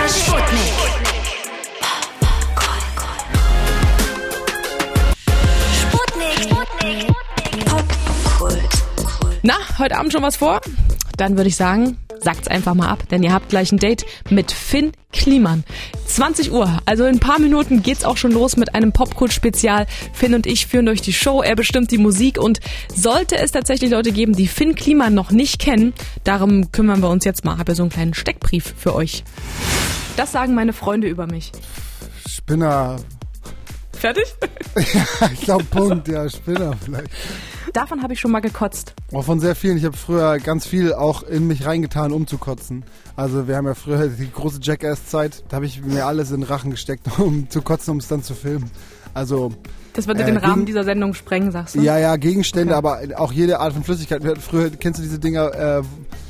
Sputnik. Na, heute Abend schon was vor? Dann würde ich sagen, sagt's einfach mal ab, denn ihr habt gleich ein Date mit Finn Kliman. 20 Uhr, also in ein paar Minuten geht's auch schon los mit einem Popkult-Spezial. Finn und ich führen durch die Show, er bestimmt die Musik und sollte es tatsächlich Leute geben, die Finn Kliman noch nicht kennen, darum kümmern wir uns jetzt mal. Ich habe ja so einen kleinen Steckbrief für euch. Das sagen meine Freunde über mich. Spinner. Fertig? Ja, ich glaube Punkt, ja, Spinner vielleicht. Davon habe ich schon mal gekotzt. Auch von sehr vielen. Ich habe früher ganz viel auch in mich reingetan, um zu kotzen. Also wir haben ja früher die große Jackass-Zeit, da habe ich mir alles in den Rachen gesteckt, um zu kotzen, um es dann zu filmen. Also das würde den Rahmen dieser Sendung sprengen, sagst du? Ja, Gegenstände, okay. Aber auch jede Art von Flüssigkeit. Wir hatten früher, kennst du diese Dinger,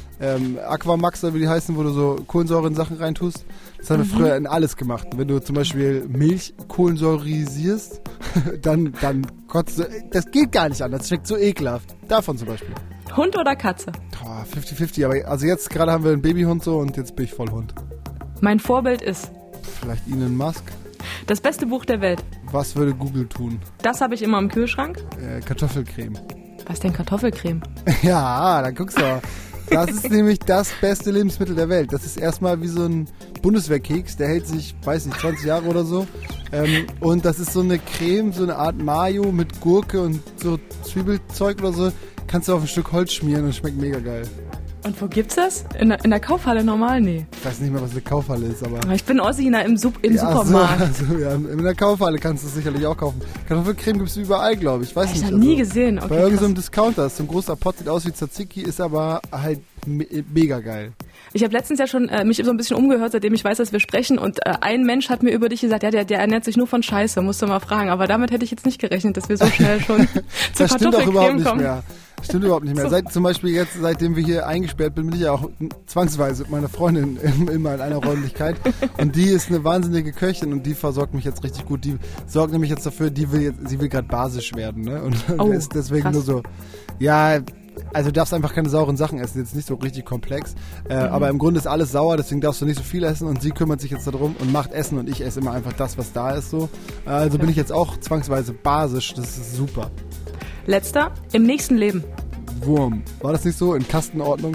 Aquamax, wie die heißen, wo du so Kohlensäure in Sachen reintust? Das haben wir früher in alles gemacht. Wenn du zum Beispiel Milch kohlensäurisierst, dann kotzt du. Das geht gar nicht an, das schmeckt so ekelhaft. Davon zum Beispiel. Hund oder Katze? 50-50, aber also jetzt gerade haben wir einen Babyhund so und jetzt bin ich voll Hund. Mein Vorbild ist? Vielleicht Elon Musk. Das beste Buch der Welt. Was würde Google tun? Das habe ich immer im Kühlschrank. Kartoffelcreme. Was denn Kartoffelcreme? Ja, dann guckst du. Das ist nämlich das beste Lebensmittel der Welt. Das ist erstmal wie so ein Bundeswehrkeks, der hält sich, weiß nicht, 20 Jahre oder so. Und das ist so eine Creme, so eine Art Mayo mit Gurke und so Zwiebelzeug oder so. Kannst du auf ein Stück Holz schmieren und schmeckt mega geil. Und wo gibt's das? In der Kaufhalle normal? Nee. Ich weiß nicht mehr, was eine Kaufhalle ist, aber ich bin Ossi im Supermarkt. Ja, in der Kaufhalle kannst du es sicherlich auch kaufen. Kartoffelcreme gibt's überall, glaube ich. Weiß ich nicht. habe nie gesehen. Okay, bei irgendeinem so Discounter ist so ein großer Pot, sieht aus wie Tzatziki, ist aber halt mega geil. Ich habe letztens ja schon mich so ein bisschen umgehört, seitdem ich weiß, dass wir sprechen. Und ein Mensch hat mir über dich gesagt, ja, der ernährt sich nur von Scheiße, musst du mal fragen. Aber damit hätte ich jetzt nicht gerechnet, dass wir so schnell schon zu das stimmt auch überhaupt nicht kommen. mehr. Stimmt überhaupt nicht mehr. So. Seitdem wir hier eingesperrt bin ich ja auch zwangsweise mit meiner Freundin immer in einer Räumlichkeit. Und die ist eine wahnsinnige Köchin und die versorgt mich jetzt richtig gut. Die sorgt nämlich jetzt dafür, sie will gerade basisch werden, ne? Und ist deswegen krass. Nur so, ja, also du darfst einfach keine sauren Sachen essen, jetzt nicht so richtig komplex. Aber im Grunde ist alles sauer, deswegen darfst du nicht so viel essen und sie kümmert sich jetzt darum und macht Essen und ich esse immer einfach das, was da ist so. Also bin ich jetzt auch zwangsweise basisch, das ist super. Letzter, im nächsten Leben. Wurm. War das nicht so? In Kastenordnung?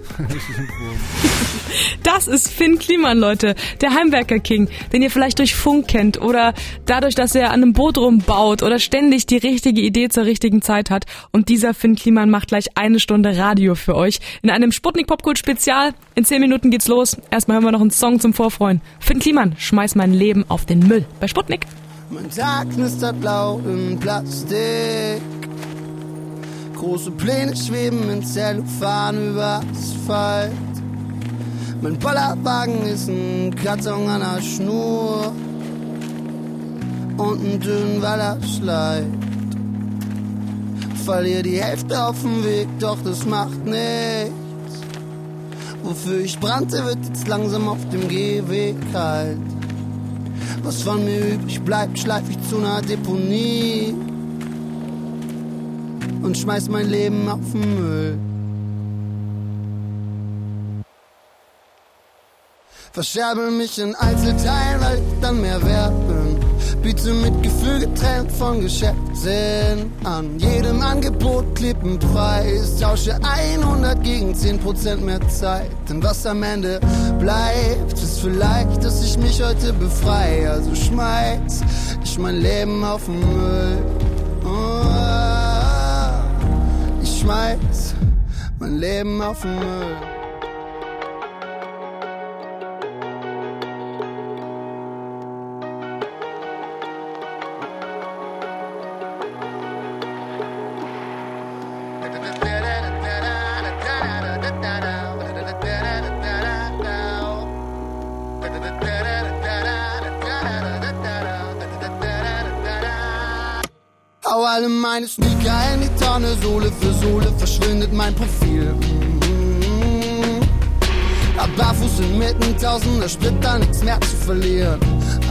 Das ist Finn Kliman, Leute. Der Heimwerker-King, den ihr vielleicht durch Funk kennt oder dadurch, dass er an einem Boot rumbaut oder ständig die richtige Idee zur richtigen Zeit hat. Und dieser Finn Kliman macht gleich 1 Stunde Radio für euch in einem Sputnik Popkult Spezial. In 10 Minuten geht's los. Erstmal hören wir noch einen Song zum Vorfreuen. Finn Kliman, schmeiß mein Leben auf den Müll. Bei Sputnik. Mein Tag knistert blau im Plastik. Große Pläne schweben in Zellophan über Asphalt. Mein Bollerwagen ist ein Karton an der Schnur und ein Dünnwaller Schleit. Verlier die Hälfte auf dem Weg, doch das macht nichts. Wofür ich brannte, wird jetzt langsam auf dem Gehweg kalt. Was von mir übrig bleibt, schleif ich zu einer Deponie und schmeiß mein Leben auf den Müll. Verscherbel mich in Einzelteilen, weil ich dann mehr wert bin. Biete mit Gefühl getrennt von Geschäftssinn an. Jedem Angebot klebt ein Preis. Tausche 100 gegen 10% mehr Zeit. Denn was am Ende bleibt, ist vielleicht, dass ich mich heute befreie. Also schmeiß ich mein Leben auf den Müll. Ich schmeiß mein Leben auf den Müll. Hau alle meine Sneaker in die Tonne, Sohle für Sohle verschwindet mein Profil. Hab barfuß inmitten tausender Splitter, nichts mehr zu verlieren.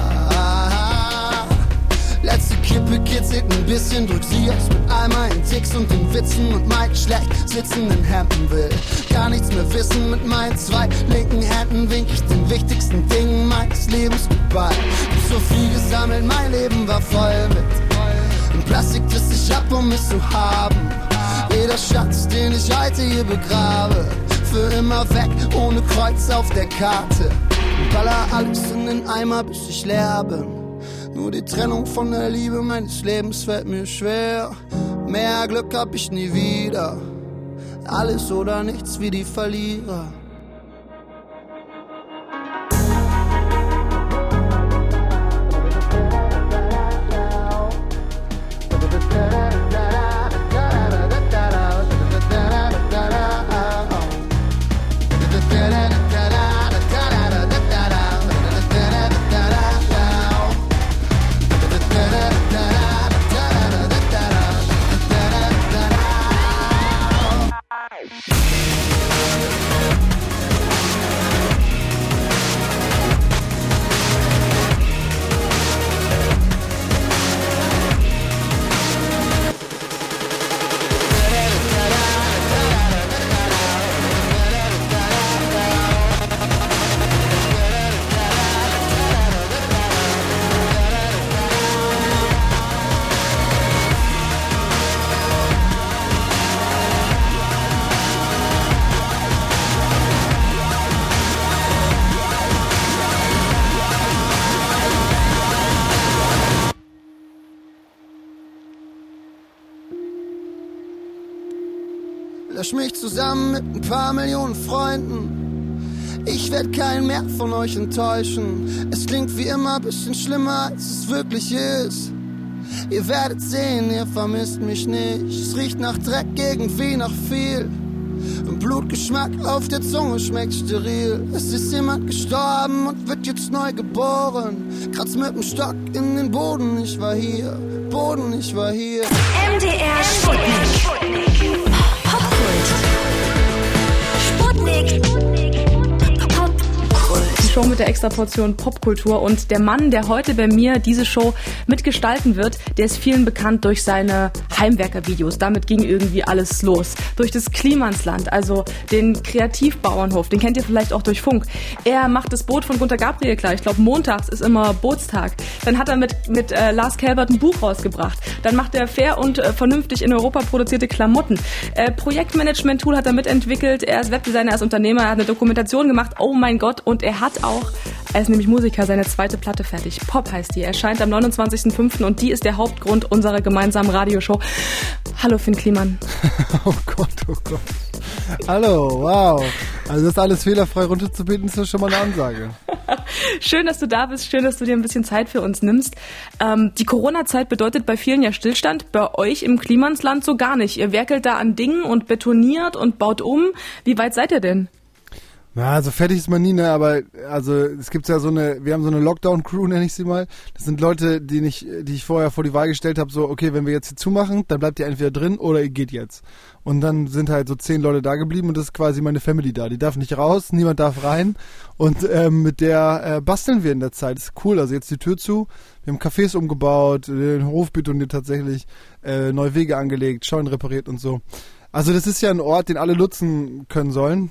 Letzte Kippe kitzelt ein bisschen, drück sie aus mit all meinen Ticks und den Witzen und mein schlecht sitzenden Hemden will gar nichts mehr wissen. Mit meinen 2 linken Händen wink ich den wichtigsten Dingen meines Lebens vorbei. Hab so viel gesammelt, mein Leben war voll mit Plastik, das ich hab, um es zu haben. Jeder Schatz, den ich heute hier begrabe, für immer weg, ohne Kreuz auf der Karte. Und baller alles in den Eimer, bis ich leer bin. Nur die Trennung von der Liebe meines Lebens fällt mir schwer. Mehr Glück hab ich nie wieder. Alles oder nichts wie die Verlierer. Lösch mich zusammen mit ein paar Millionen Freunden. Ich werd keinen mehr von euch enttäuschen. Es klingt wie immer ein bisschen schlimmer, als es wirklich ist. Ihr werdet sehen, ihr vermisst mich nicht. Es riecht nach Dreck, irgendwie nach viel. Und Blutgeschmack auf der Zunge schmeckt steril. Es ist jemand gestorben und wird jetzt neu geboren. Kratz mit dem Stock in den Boden, ich war hier. Boden, ich war hier. MDR Sputnik. Sputnik. Die Show mit der Extraportion Popkultur, und der Mann, der heute bei mir diese Show mitgestalten wird, der ist vielen bekannt durch seine Heimwerker-Videos. Damit ging irgendwie alles los. Durch das Klimansland, also den Kreativbauernhof, den kennt ihr vielleicht auch durch Funk. Er macht das Boot von Gunter Gabriel klar. Ich glaube, montags ist immer Bootstag. Dann hat er mit Lars Kelbert ein Buch rausgebracht. Dann macht er fair und vernünftig in Europa produzierte Klamotten. Projektmanagement-Tool hat er mitentwickelt. Er ist Webdesigner, er ist Unternehmer, er hat eine Dokumentation gemacht. Oh mein Gott, und er hat auch, er ist nämlich Musiker, seine zweite Platte fertig. Pop heißt die, erscheint am 29.05. und die ist der Hauptgrund unserer gemeinsamen Radioshow. Hallo Finn Kliman. Oh Gott, oh Gott. Hallo, wow. Also das alles fehlerfrei runterzubeten, ist ja schon mal eine Ansage. Schön, dass du da bist, schön, dass du dir ein bisschen Zeit für uns nimmst. Die Corona-Zeit bedeutet bei vielen ja Stillstand, bei euch im Klimansland so gar nicht. Ihr werkelt da an Dingen und betoniert und baut um. Wie weit seid ihr denn? Ja, also fertig ist man nie, ne, aber also es gibt ja wir haben so eine Lockdown-Crew, nenne ich sie mal. Das sind Leute, die ich vorher vor die Wahl gestellt habe, so, okay, wenn wir jetzt hier zumachen, dann bleibt ihr entweder drin oder ihr geht jetzt. Und dann sind halt so 10 Leute da geblieben und das ist quasi meine Family da. Die darf nicht raus, niemand darf rein und mit der basteln wir in der Zeit. Das ist cool, also jetzt die Tür zu, wir haben Cafés umgebaut, den Hof betoniert tatsächlich, neue Wege angelegt, Scheunen repariert und so. Also das ist ja ein Ort, den alle nutzen können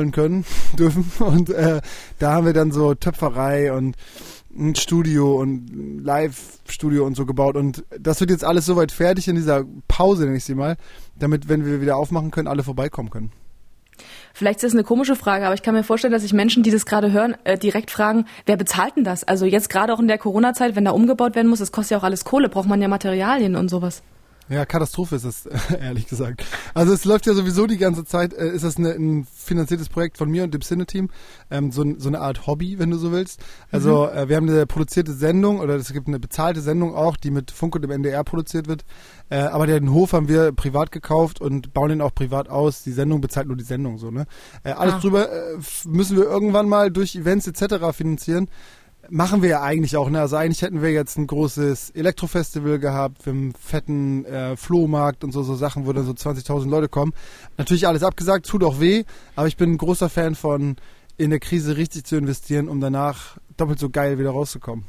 dürfen. Und da haben wir dann so Töpferei und ein Studio und Live-Studio und so gebaut. Und das wird jetzt alles soweit fertig in dieser Pause, nenne ich sie mal, damit, wenn wir wieder aufmachen können, alle vorbeikommen können. Vielleicht ist das eine komische Frage, aber ich kann mir vorstellen, dass sich Menschen, die das gerade hören, direkt fragen, wer bezahlt denn das? Also jetzt gerade auch in der Corona-Zeit, wenn da umgebaut werden muss, das kostet ja auch alles Kohle, braucht man ja Materialien und sowas. Ja, Katastrophe ist das, ehrlich gesagt. Also es läuft ja sowieso die ganze Zeit, ist das ein finanziertes Projekt von mir und dem Cine-Team, so eine Art Hobby, wenn du so willst. Also wir haben eine produzierte Sendung, oder es gibt eine bezahlte Sendung auch, die mit Funk und dem NDR produziert wird. Aber den Hof haben wir privat gekauft und bauen den auch privat aus. Die Sendung bezahlt nur die Sendung, so, ne? Alles drüber müssen wir irgendwann mal durch Events etc. finanzieren. Machen wir ja eigentlich auch, ne? Also eigentlich hätten wir jetzt ein großes Elektrofestival gehabt, wir haben einen fetten Flohmarkt und so Sachen, wo dann so 20.000 Leute kommen. Natürlich alles abgesagt, tut auch weh, aber ich bin ein großer Fan von, in der Krise richtig zu investieren, um danach doppelt so geil wieder rauszukommen.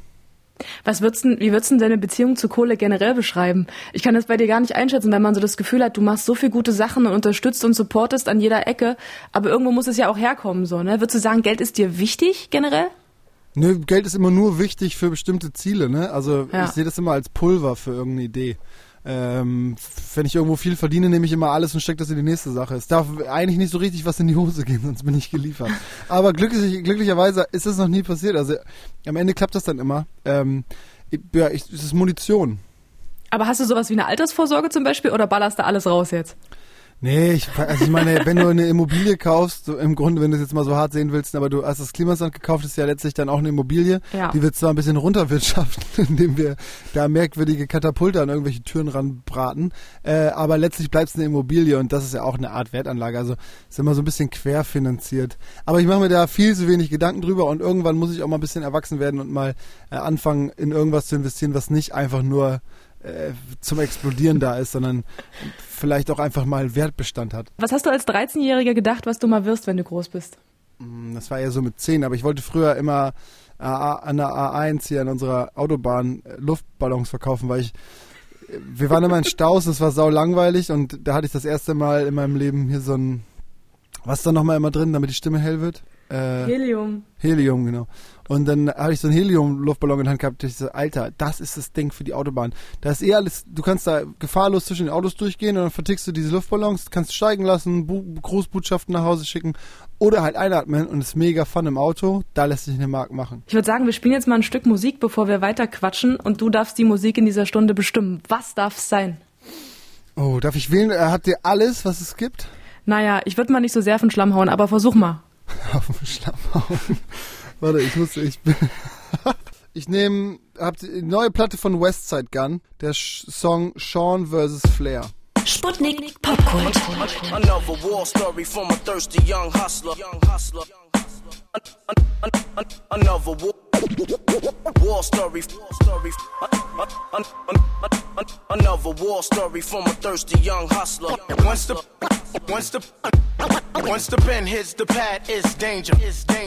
Wie würdest du deine Beziehung zu Kohle generell beschreiben? Ich kann das bei dir gar nicht einschätzen, wenn man so das Gefühl hat, du machst so viel gute Sachen und unterstützt und supportest an jeder Ecke, aber irgendwo muss es ja auch herkommen, so, ne? Würdest du sagen, Geld ist dir wichtig generell? Nö, Geld ist immer nur wichtig für bestimmte Ziele, ne? Also Ja. ich sehe das immer als Pulver für irgendeine Idee. Wenn ich irgendwo viel verdiene, nehme ich immer alles und stecke das in die nächste Sache. Es darf eigentlich nicht so richtig was in die Hose gehen, sonst bin ich geliefert. Aber glücklicherweise ist das noch nie passiert. Also am Ende klappt das dann immer. Es ist Munition. Aber hast du sowas wie eine Altersvorsorge zum Beispiel oder ballerst du alles raus jetzt? Nee, ich meine, wenn du eine Immobilie kaufst, so im Grunde, wenn du es jetzt mal so hart sehen willst, aber du hast das Klimasland gekauft, ist ja letztlich dann auch eine Immobilie. Ja. Die wird zwar ein bisschen runterwirtschaften, indem wir da merkwürdige Katapulte an irgendwelche Türen ranbraten, aber letztlich bleibt es eine Immobilie und das ist ja auch eine Art Wertanlage. Also ist immer so ein bisschen querfinanziert. Aber ich mache mir da viel zu wenig Gedanken drüber und irgendwann muss ich auch mal ein bisschen erwachsen werden und mal anfangen, in irgendwas zu investieren, was nicht einfach nur zum Explodieren da ist, sondern vielleicht auch einfach mal Wertbestand hat. Was hast du als 13-Jähriger gedacht, was du mal wirst, wenn du groß bist? Das war eher so mit 10, aber ich wollte früher immer an der A1 hier an unserer Autobahn Luftballons verkaufen, weil wir waren immer in Staus, das war sau langweilig und da hatte ich das erste Mal in meinem Leben hier so ein, was ist da nochmal immer drin, damit die Stimme hell wird? Helium, genau. Und dann habe ich so einen Helium-Luftballon in der Hand gehabt. Ich so, Alter, das ist das Ding für die Autobahn. Da ist alles, du kannst da gefahrlos zwischen den Autos durchgehen und dann vertickst du diese Luftballons, kannst steigen lassen, Großbotschaften nach Hause schicken oder halt einatmen und ist mega fun im Auto. Da lässt sich eine Mark machen. Ich würde sagen, wir spielen jetzt mal ein Stück Musik, bevor wir weiter quatschen und du darfst die Musik in dieser Stunde bestimmen. Was darf es sein? Oh, darf ich wählen? Habt ihr alles, was es gibt? Naja, ich würde mal nicht so sehr auf den Schlamm hauen, aber versuch mal. Auf den Schlamm hauen. Warte, ich nehme, habt die neue Platte von Westside Gun, der Song Sean vs. Flair. Sputnik Popkult. Another war story from a thirsty young hustler. Another war story. Another war story from a thirsty young hustler. Once the pen hits the pad, it's danger.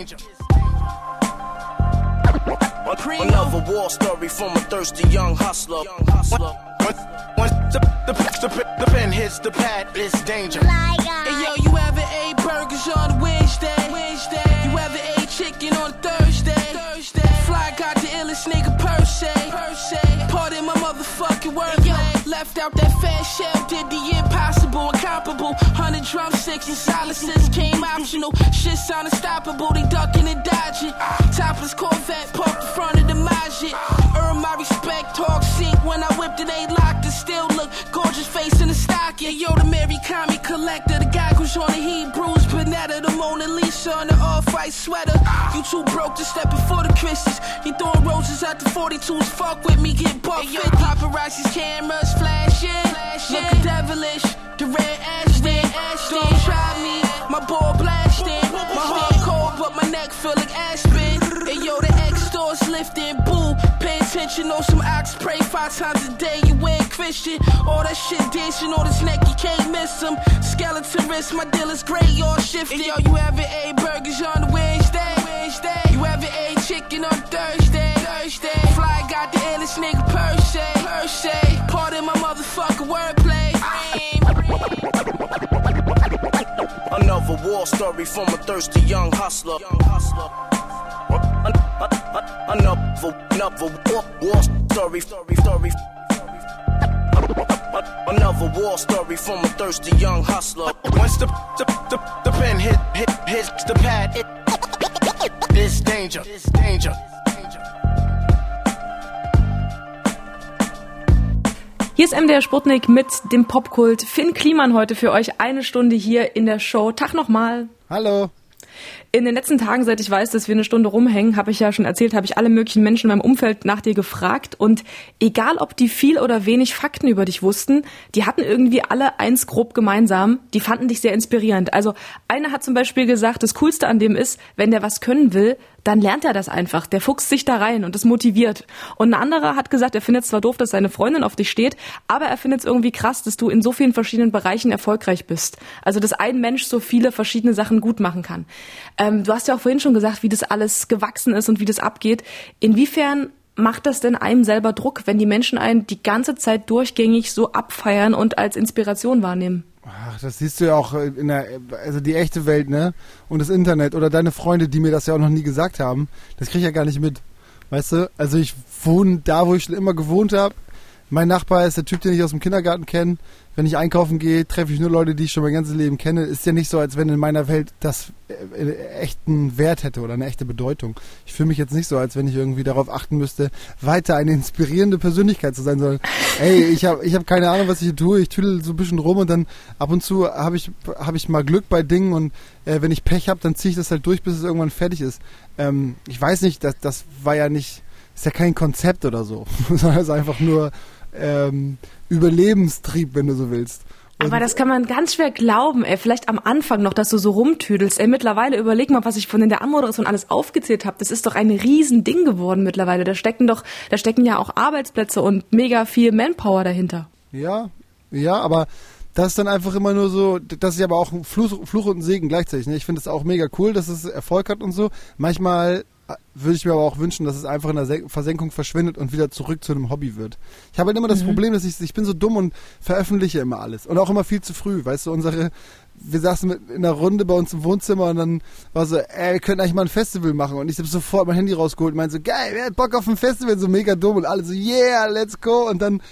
Another war story from a thirsty young hustler. Once the pen hits the pad, it's danger. Hey yo, you ever ate burgers on Wednesday? You ever ate chicken on Thursday? Fly got the illest nigga per se. Pardon my motherfucking wordplay. Left out that fat shell, did the impossible, incomparable. 100 drumsticks and silences came optional. Shit sound unstoppable, they ducking and dodging. Topless Corvette parked in front of the Majid. Earn my respect, talk sink when I whipped it, ain't locked and still look gorgeous face in the stocking. Yo, the Mary comic collector, the guy who's on the Hebrews, Panetta, the Mona Lisa on the off-white sweater. You too broke to step before the Christians. You throwing roses at the 42s, fuck with me, get buffed. Hey, paparazzi's cameras flashing. Looking devilish, the red Ashton. Don't try me, my ball blasting. My heart cold, but my neck feel like Aspen. Hey yo, the X-stores lifting, boo. Pay attention on some ox, pray 5 times a day, you ain't Christian. All that shit dancing on his neck, you can't miss him. Skeleton wrist, my dealer's gray, all shifted. Hey yo, you ever ate burgers on Wednesday? You ever ate chicken on Thursday? Fly got the illest nigga per se. Pardon my motherfucking wordplay. Another war story from a thirsty young hustler. Another war story. Another war story from a thirsty young hustler. Once the pen hits the pad, it's danger. Hier ist MDR Sputnik mit dem Popkult. Finn Kliman heute für euch 1 Stunde hier in der Show. Tag nochmal. Hallo. In den letzten Tagen, seit ich weiß, dass wir 1 Stunde rumhängen, habe ich ja schon erzählt, habe ich alle möglichen Menschen in meinem Umfeld nach dir gefragt. Und egal, ob die viel oder wenig Fakten über dich wussten, die hatten irgendwie alle eins grob gemeinsam. Die fanden dich sehr inspirierend. Also einer hat zum Beispiel gesagt, das Coolste an dem ist, wenn der was können will, dann lernt er das einfach. Der fuchst sich da rein und das motiviert. Und ein anderer hat gesagt, er findet es zwar doof, dass seine Freundin auf dich steht, aber er findet es irgendwie krass, dass du in so vielen verschiedenen Bereichen erfolgreich bist. Also, dass ein Mensch so viele verschiedene Sachen gut machen kann. Du hast ja auch vorhin schon gesagt, wie das alles gewachsen ist und wie das abgeht. Inwiefern macht das denn einem selber Druck, wenn die Menschen einen die ganze Zeit durchgängig so abfeiern und als Inspiration wahrnehmen? Ach, das siehst du ja auch also die echte Welt, ne? Und das Internet oder deine Freunde, die mir das ja auch noch nie gesagt haben, das krieg ich ja gar nicht mit. Weißt du? Also ich wohne da, wo ich schon immer gewohnt habe. Mein Nachbar ist der Typ, den ich aus dem Kindergarten kenne. Wenn ich einkaufen gehe, treffe ich nur Leute, die ich schon mein ganzes Leben kenne. Ist ja nicht so, als wenn in meiner Welt das echten Wert hätte oder eine echte Bedeutung. Ich fühle mich jetzt nicht so, als wenn ich irgendwie darauf achten müsste, weiter eine inspirierende Persönlichkeit zu sein, sondern ey, ich hab keine Ahnung, was ich hier tue. Ich tüdel so ein bisschen rum und dann ab und zu habe ich mal Glück bei Dingen und wenn ich Pech habe, dann ziehe ich das halt durch, bis es irgendwann fertig ist. Ich weiß nicht, das war ja nicht, ist ja kein Konzept oder so, sondern es ist einfach nur Überlebenstrieb, wenn du so willst. Und aber das kann man ganz schwer glauben, ey. Vielleicht am Anfang noch, dass du so rumtüdelst. Ey, mittlerweile überleg mal, was ich von in der Anmoderation alles aufgezählt habe. Das ist doch ein Riesending geworden mittlerweile. Da stecken ja auch Arbeitsplätze und mega viel Manpower dahinter. Ja, aber das ist dann einfach immer nur so, das ist ja aber auch ein Fluch und ein Segen gleichzeitig. Ne? Ich finde es auch mega cool, dass es Erfolg hat und so. Manchmal würde ich mir aber auch wünschen, dass es einfach in der Versenkung verschwindet und wieder zurück zu einem Hobby wird. Ich habe halt immer das Problem, dass ich bin so dumm und veröffentliche immer alles. Und auch immer viel zu früh, weißt du, wir saßen in einer Runde bei uns im Wohnzimmer und dann war so, wir können eigentlich mal ein Festival machen. Und ich habe sofort mein Handy rausgeholt und meinte so, geil, wer hat Bock auf ein Festival? So mega dumm und alle so, yeah, let's go. Und dann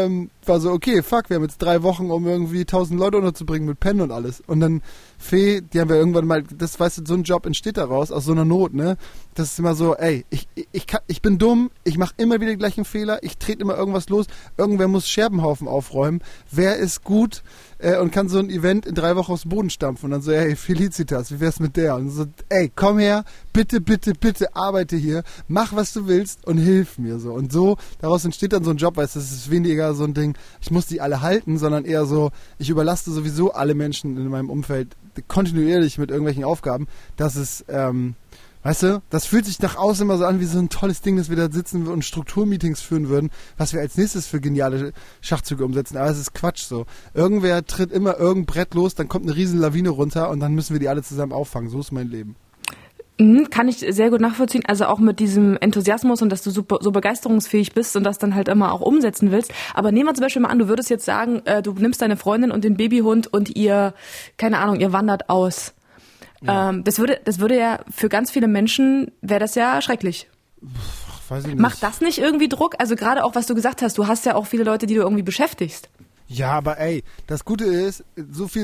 war so, okay, fuck, wir haben jetzt 3 Wochen, um irgendwie 1000 Leute unterzubringen mit Pennen und alles. Und dann Fee, die haben wir irgendwann mal, das weißt du, so ein Job entsteht daraus, aus so einer Not, ne? Das ist immer so, ey, ich bin dumm, ich mache immer wieder die gleichen Fehler, ich trete immer irgendwas los, irgendwer muss Scherbenhaufen aufräumen, wer ist gut und kann so ein Event in 3 Wochen aus dem Boden stampfen und dann so, hey, Felicitas, wie wär's mit der? Und so, ey, komm her, bitte, bitte, bitte, arbeite hier, mach, was du willst und hilf mir so. Und so, daraus entsteht dann so ein Job, weißt du, das ist weniger so ein Ding, ich muss die alle halten, sondern eher so, ich überlaste sowieso alle Menschen in meinem Umfeld kontinuierlich mit irgendwelchen Aufgaben, dass es, weißt du, das fühlt sich nach außen immer so an wie so ein tolles Ding, dass wir da sitzen und Strukturmeetings führen würden, was wir als nächstes für geniale Schachzüge umsetzen. Aber es ist Quatsch so. Irgendwer tritt immer irgendein Brett los, dann kommt eine riesen Lawine runter und dann müssen wir die alle zusammen auffangen. So ist mein Leben. Kann ich sehr gut nachvollziehen, also auch mit diesem Enthusiasmus und dass du so begeisterungsfähig bist und das dann halt immer auch umsetzen willst. Aber nehmen wir zum Beispiel mal an, du würdest jetzt sagen, du nimmst deine Freundin und den Babyhund und ihr, keine Ahnung, ihr wandert aus. Ja. Das würde ja für ganz viele Menschen, wäre das ja schrecklich. Weiß ich nicht. Macht das nicht irgendwie Druck? Also gerade auch, was du gesagt hast, du hast ja auch viele Leute, die du irgendwie beschäftigst. Ja, aber ey, das Gute ist, so viel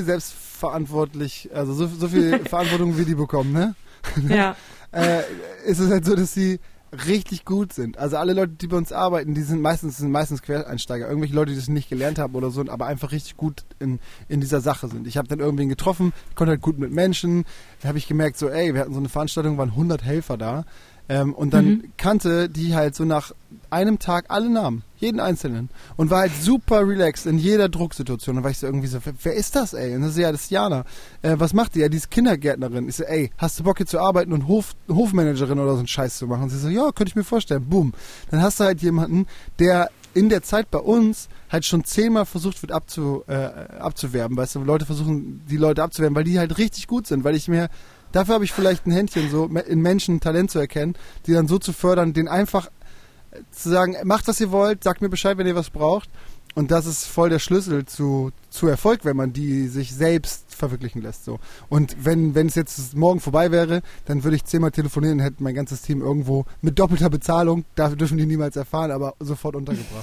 also so viel Verantwortung, wie die bekommen, ne? Ja. Ist es halt so, dass sie richtig gut sind. Also alle Leute, die bei uns arbeiten, die sind meistens Quereinsteiger. Irgendwelche Leute, die das nicht gelernt haben oder so, aber einfach richtig gut in dieser Sache sind. Ich habe dann irgendwen getroffen, konnte halt gut mit Menschen. Da habe ich gemerkt, so ey, wir hatten so eine Veranstaltung, waren 100 Helfer da. Und dann kannte die halt so nach einem Tag alle Namen, jeden einzelnen. Und war halt super relaxed in jeder Drucksituation. Dann war ich so irgendwie so, wer ist das, ey? Und das ist ja das Jana. Was macht die? Ja, die ist Kindergärtnerin. Ich so, ey, hast du Bock hier zu arbeiten und Hofmanagerin oder so einen Scheiß zu machen? Und sie so, ja, könnte ich mir vorstellen. Boom. Dann hast du halt jemanden, der in der Zeit bei uns halt schon 10-mal versucht wird abzuwerben. Weißt du, Leute versuchen, die Leute abzuwerben, weil die halt richtig gut sind, dafür habe ich vielleicht ein Händchen, so in Menschen Talent zu erkennen, die dann so zu fördern, denen einfach zu sagen, macht, was ihr wollt, sagt mir Bescheid, wenn ihr was braucht. Und das ist voll der Schlüssel zu Erfolg, wenn man die sich selbst verwirklichen lässt. So. Und wenn es jetzt morgen vorbei wäre, dann würde ich 10-mal telefonieren und hätte mein ganzes Team irgendwo mit doppelter Bezahlung, dafür dürfen die niemals erfahren, aber sofort untergebracht.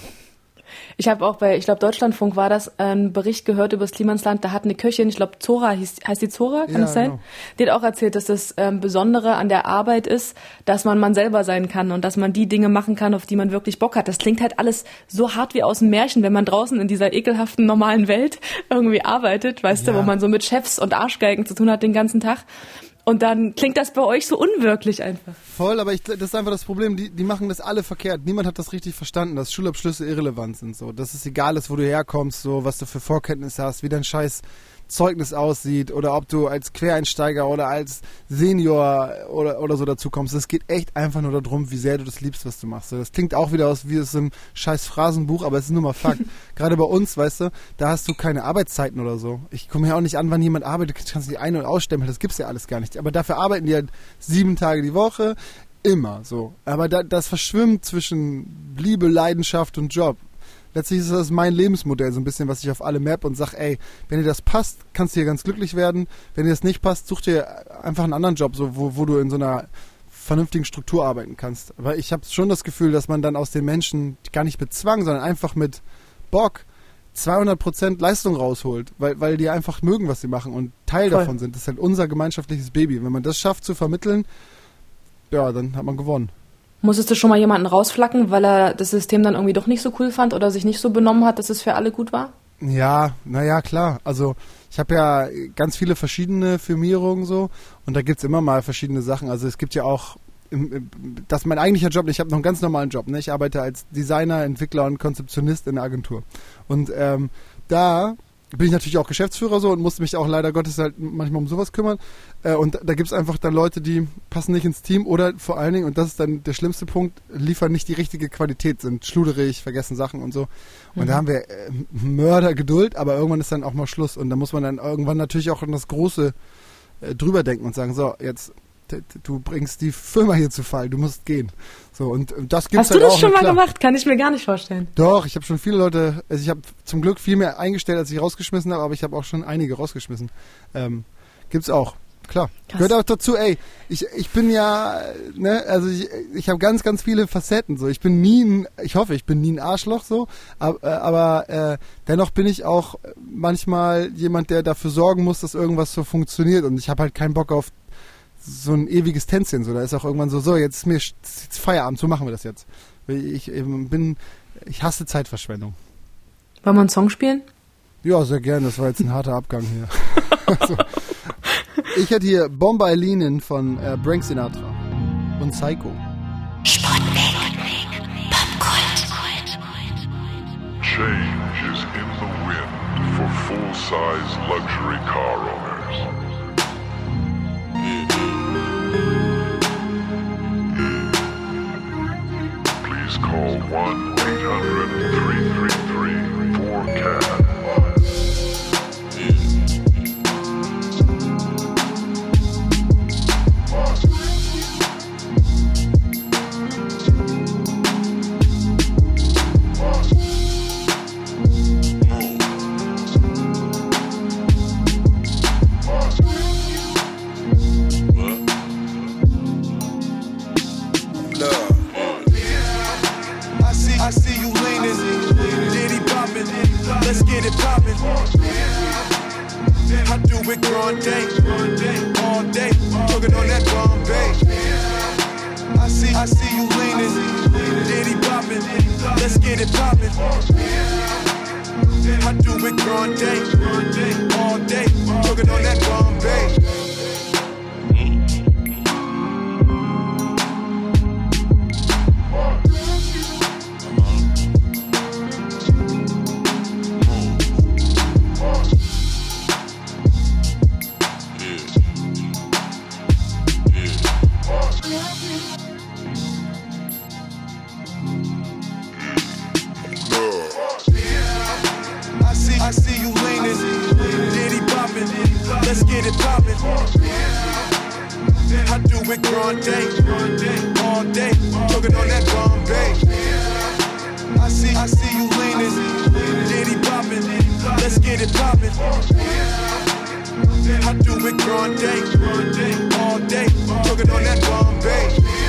Ich habe auch ich glaube Deutschlandfunk war das, einen Bericht gehört über das Klimansland, da hat eine Köchin, ich glaube Zora, heißt die Zora, kann das sein? Genau. Die hat auch erzählt, dass das Besondere an der Arbeit ist, dass man selber sein kann und dass man die Dinge machen kann, auf die man wirklich Bock hat. Das klingt halt alles so hart wie aus dem Märchen, wenn man draußen in dieser ekelhaften, normalen Welt irgendwie arbeitet, weißt du, wo man so mit Chefs und Arschgeigen zu tun hat den ganzen Tag. Und dann klingt das bei euch so unwirklich einfach. Voll, aber das ist einfach das Problem, die machen das alle verkehrt. Niemand hat das richtig verstanden, dass Schulabschlüsse irrelevant sind. So. Dass es egal ist, wo du herkommst, so, was du für Vorkenntnisse hast, wie dein scheiß Zeugnis aussieht oder ob du als Quereinsteiger oder als Senior oder so dazu kommst. Es geht echt einfach nur darum, wie sehr du das liebst, was du machst. Das klingt auch wieder aus wie aus einem scheiß Phrasenbuch, aber es ist nur mal Fakt. Gerade bei uns, weißt du, da hast du keine Arbeitszeiten oder so. Ich komme ja auch nicht an, wann jemand arbeitet, du kannst die ein- und ausstempeln, das gibt's ja alles gar nicht. Aber dafür arbeiten die halt 7 Tage die Woche, immer so. Aber das verschwimmt zwischen Liebe, Leidenschaft und Job. letztlich ist das mein Lebensmodell, so ein bisschen, was ich auf alle map und sag, ey, wenn dir das passt, kannst du hier ganz glücklich werden. Wenn dir das nicht passt, such dir einfach einen anderen Job, so wo du in so einer vernünftigen Struktur arbeiten kannst. Aber ich habe schon das Gefühl, dass man dann aus den Menschen gar nicht mit Zwang, sondern einfach mit Bock 200% Leistung rausholt, weil die einfach mögen, was sie machen und Teil davon sind. Das ist halt unser gemeinschaftliches Baby. Wenn man das schafft zu vermitteln, ja, dann hat man gewonnen. Musstest du schon mal jemanden rausflacken, weil er das System dann irgendwie doch nicht so cool fand oder sich nicht so benommen hat, dass es für alle gut war? Ja, naja, klar. Also ich habe ja ganz viele verschiedene Firmierungen so und da gibt's immer mal verschiedene Sachen. Also es gibt ja auch, das ist mein eigentlicher Job, ich habe noch einen ganz normalen Job. Ne? Ich arbeite als Designer, Entwickler und Konzeptionist in der Agentur. Und da bin ich natürlich auch Geschäftsführer so und musste mich auch leider Gottes halt manchmal um sowas kümmern. Und da gibt's einfach dann Leute, die passen nicht ins Team oder vor allen Dingen, und das ist dann der schlimmste Punkt, liefern nicht die richtige Qualität, sind schluderig, vergessen Sachen und so. Und da haben wir Mördergeduld, aber irgendwann ist dann auch mal Schluss. Und da muss man dann irgendwann natürlich auch an das Große drüber denken und sagen, so, jetzt du bringst die Firma hier zu Fall, du musst gehen. So, und das gibt's halt auch. Hast du das schon mal klar. gemacht? Kann ich mir gar nicht vorstellen. Doch, ich habe schon viele Leute, also ich habe zum Glück viel mehr eingestellt, als ich rausgeschmissen habe, aber ich habe auch schon einige rausgeschmissen. Gibt's auch, klar. Krass. Gehört auch dazu, ey, ich bin ja, ne, also ich habe ganz, ganz viele Facetten, so. Ich bin nie ein Arschloch, so, aber dennoch bin ich auch manchmal jemand, der dafür sorgen muss, dass irgendwas so funktioniert und ich habe halt keinen Bock auf so ein ewiges Tänzchen, so, da ist auch irgendwann so, jetzt ist Feierabend, so machen wir das jetzt. Ich hasse Zeitverschwendung. Wollen wir einen Song spielen? Ja, sehr gerne, das war jetzt ein harter Abgang hier. Also, ich hätte hier Bombay Leanin von Frank Sinatra und Psycho. Sputnik Popkult. Change is in the wind for full-size luxury car owners. Please call 1-800-333-4CAT. I see you leaning, Diddy poppin', let's get it poppin'. I do it grande, all day, talking on that Bombay. I see you leaning, Diddy poppin', let's get it poppin'. I do it grande, all day, talking on that Bombay. I see you leaning, Diddy poppin', let's get it poppin'. I do it grande, all day, talking on that Bombay. I see you leaning, Diddy poppin', let's get it poppin'. I do it grande, all day, talking on that Bombay.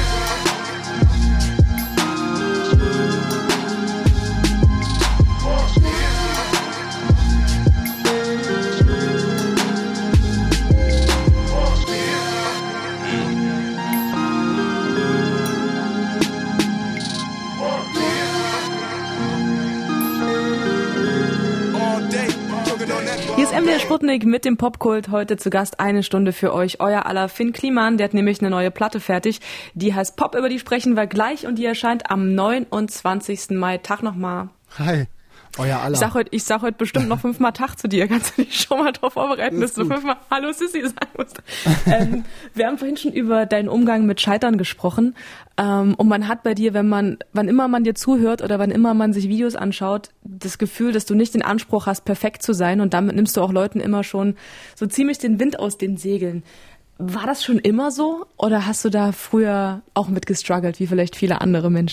Hier ist MDR Sputnik mit dem Popkult. Heute zu Gast eine Stunde für euch. Euer aller Finn Kliman, der hat nämlich eine neue Platte fertig. Die heißt Pop, über die sprechen wir gleich und die erscheint am 29. Mai. Tag nochmal. Hi. Euer aller. Ich sag heute bestimmt noch 5-mal Tag zu dir. Kannst du dich schon mal drauf vorbereiten, dass du 5-mal Hallo Sissi sagen musst. Wir haben vorhin schon über deinen Umgang mit Scheitern gesprochen. Und man hat bei dir, wann immer man dir zuhört oder wann immer man sich Videos anschaut, das Gefühl, dass du nicht den Anspruch hast, perfekt zu sein. Und damit nimmst du auch Leuten immer schon so ziemlich den Wind aus den Segeln. War das schon immer so? Oder hast du da früher auch mit gestruggelt, wie vielleicht viele andere Menschen?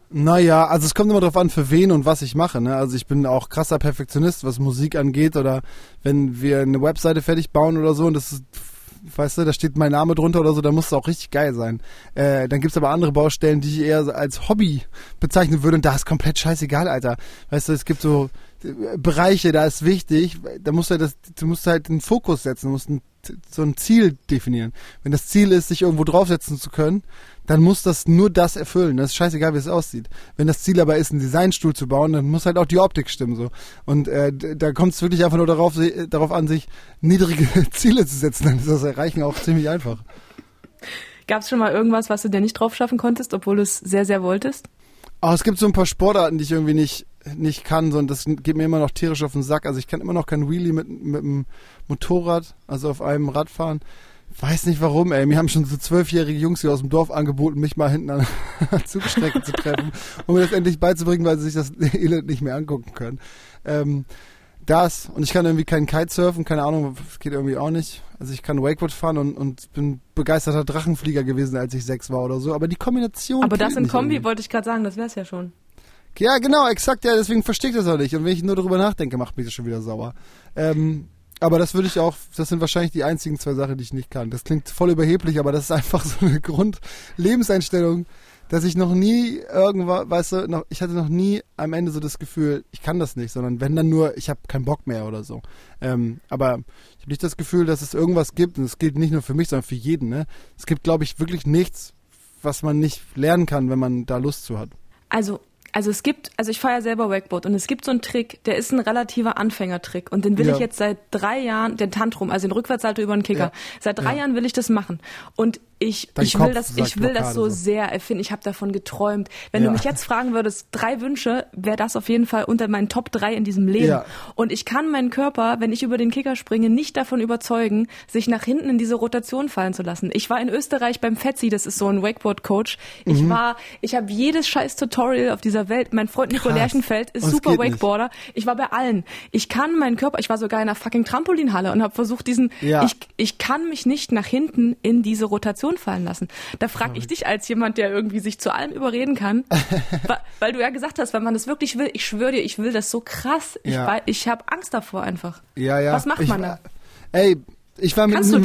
Naja, also es kommt immer drauf an, für wen und was ich mache. Ne? Also ich bin auch krasser Perfektionist, was Musik angeht, oder wenn wir eine Webseite fertig bauen oder so und das ist, weißt du, da steht mein Name drunter oder so, dann muss es auch richtig geil sein. Dann gibt's aber andere Baustellen, die ich eher als Hobby bezeichnen würde und da ist komplett scheißegal, Alter. Weißt du, es gibt so Bereiche, da ist wichtig, da musst du musst halt den Fokus setzen, du musst so ein Ziel definieren. Wenn das Ziel ist, sich irgendwo draufsetzen zu können, dann muss das nur das erfüllen. Das ist scheißegal, wie es aussieht. Wenn das Ziel aber ist, einen Designstuhl zu bauen, dann muss halt auch die Optik stimmen. So. Und da kommt es wirklich einfach nur darauf an, sich niedrige Ziele zu setzen. Dann ist das Erreichen auch ziemlich einfach. Gab es schon mal irgendwas, was du dir nicht drauf schaffen konntest, obwohl du es sehr, sehr wolltest? Oh, es gibt so ein paar Sportarten, die ich irgendwie nicht kann, so, und das geht mir immer noch tierisch auf den Sack. Also ich kann immer noch kein Wheelie mit dem Motorrad, also auf einem Rad fahren. Weiß nicht warum, ey. Mir haben schon so 12-jährige Jungs hier aus dem Dorf angeboten, mich mal hinten an der Zugstrecke zu treffen, um mir das endlich beizubringen, weil sie sich das Elend nicht mehr angucken können. Und ich kann irgendwie keinen Kitesurfen, keine Ahnung, das geht irgendwie auch nicht. Also ich kann Wakeboard fahren und bin begeisterter Drachenflieger gewesen, als ich 6 war oder so. Aber die Kombination... Aber das in Kombi, irgendwie. wollte ich gerade sagen, das wär's ja schon. Ja, genau, exakt, ja, deswegen verstehe ich das auch nicht. Und wenn ich nur darüber nachdenke, macht mich das schon wieder sauer. Aber das sind wahrscheinlich die einzigen 2 Sachen, die ich nicht kann. Das klingt voll überheblich, aber das ist einfach so eine Grundlebenseinstellung, dass ich noch nie irgendwann, weißt du, ich hatte noch nie am Ende so das Gefühl, ich kann das nicht, sondern wenn dann nur, ich habe keinen Bock mehr oder so. Aber ich habe nicht das Gefühl, dass es irgendwas gibt, und es gilt nicht nur für mich, sondern für jeden. Ne? Es gibt, glaube ich, wirklich nichts, was man nicht lernen kann, wenn man da Lust zu hat. Also ich fahre ja selber Wakeboard und es gibt so einen Trick, der ist ein relativer Anfängertrick und den will ich jetzt seit 3 Jahren, den Tantrum, also den Rückwärtssalto über den Kicker, seit 3 Jahren will ich das machen und ich will das so sehr erfinden. Ich habe davon geträumt. Wenn du mich jetzt fragen würdest, 3 Wünsche, wäre das auf jeden Fall unter meinen Top 3 in diesem Leben. Ja. Und ich kann meinen Körper, wenn ich über den Kicker springe, nicht davon überzeugen, sich nach hinten in diese Rotation fallen zu lassen. Ich war in Österreich beim Fetzi, das ist so ein Wakeboard-Coach. Ich habe jedes scheiß Tutorial auf dieser Welt. Mein Freund Nico Lerchenfeld ist super Wakeboarder. Ich war bei allen. Ich kann meinen Körper, ich war sogar in einer fucking Trampolinhalle und habe versucht, ich kann mich nicht nach hinten in diese Rotation fallen lassen. Da frage ich dich als jemand, der irgendwie sich zu allem überreden kann, weil du ja gesagt hast, wenn man das wirklich will, ich schwöre dir, ich will das so krass. Ich habe Angst davor einfach. Ja. Was macht man da? Ey, ich war von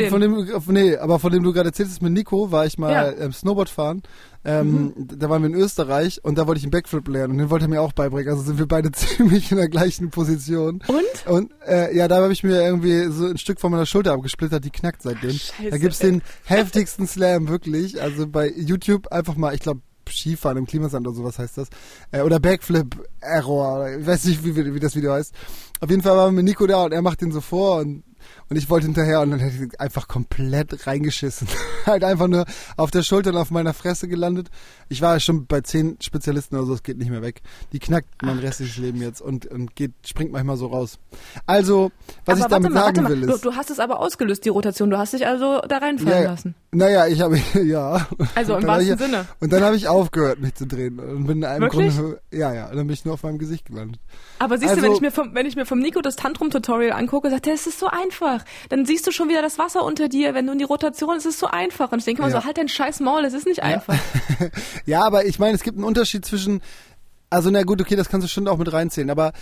dem du gerade erzählt hast, mit Nico war ich mal Snowboard fahren. Da waren wir in Österreich und da wollte ich einen Backflip lernen und den wollte er mir auch beibringen. Also sind wir beide ziemlich in der gleichen Position. Und da habe ich mir irgendwie so ein Stück von meiner Schulter abgesplittert, die knackt seitdem. Scheiße, da gibt's den heftigsten Slam, wirklich. Also bei YouTube einfach mal, ich glaube, Skifahren im Klimasand oder sowas heißt das. Oder Backflip Error. Ich weiß nicht, wie das Video heißt. Auf jeden Fall waren wir mit Nico da und er macht den so vor und ich wollte hinterher und dann hätte ich einfach komplett reingeschissen. Halt einfach nur auf der Schulter und auf meiner Fresse gelandet. Ich war schon bei 10 Spezialisten oder so, es geht nicht mehr weg. Die knackt mein restliches Leben jetzt und springt manchmal so raus. Also, was ich damit sagen will ist... Du hast es aber ausgelöst, die Rotation. Du hast dich also da reinfallen lassen. Naja, ich habe... Also im wahrsten Sinne. Und dann habe ich aufgehört, mich zu drehen. Und bin in einem Grunde... Und dann bin ich nur auf meinem Gesicht gelandet. Aber siehst du, wenn ich mir vom Nico das Tantrum-Tutorial angucke, sagt er, es ist so einfach. Dann siehst du schon wieder das Wasser unter dir, wenn du in die Rotation, es ist so einfach. Und ich denke immer so, halt dein scheiß Maul, es ist nicht einfach. Ja, aber ich meine, es gibt einen Unterschied zwischen... Also na gut, okay, das kannst du schon auch mit reinzählen, aber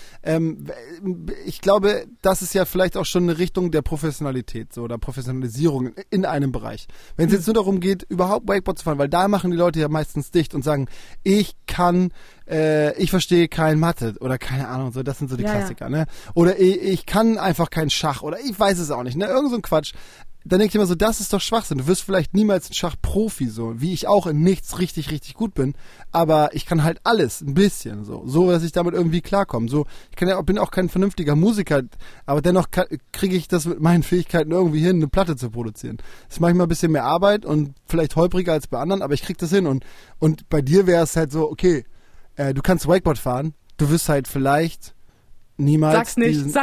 ich glaube, das ist ja vielleicht auch schon eine Richtung der Professionalität so, oder Professionalisierung in einem Bereich. Wenn es jetzt nur darum geht, überhaupt Wakeboard zu fahren, weil da machen die Leute ja meistens dicht und sagen, ich verstehe kein Mathe oder keine Ahnung, so, das sind so die Klassiker, ne? Oder ich kann einfach kein Schach oder ich weiß es auch nicht, ne? Irgend so ein Quatsch. Dann denke ich immer so, das ist doch Schwachsinn. Du wirst vielleicht niemals ein Schachprofi, so wie ich auch in nichts richtig, richtig gut bin, aber ich kann halt alles ein bisschen so, dass ich damit irgendwie klarkomme. So, bin auch kein vernünftiger Musiker, aber dennoch kriege ich das mit meinen Fähigkeiten irgendwie hin, eine Platte zu produzieren. Das ist manchmal ein bisschen mehr Arbeit und vielleicht holpriger als bei anderen, aber ich kriege das hin und bei dir wäre es halt so, okay, du kannst Wakeboard fahren, du wirst halt vielleicht niemals. Sag's nicht. Ich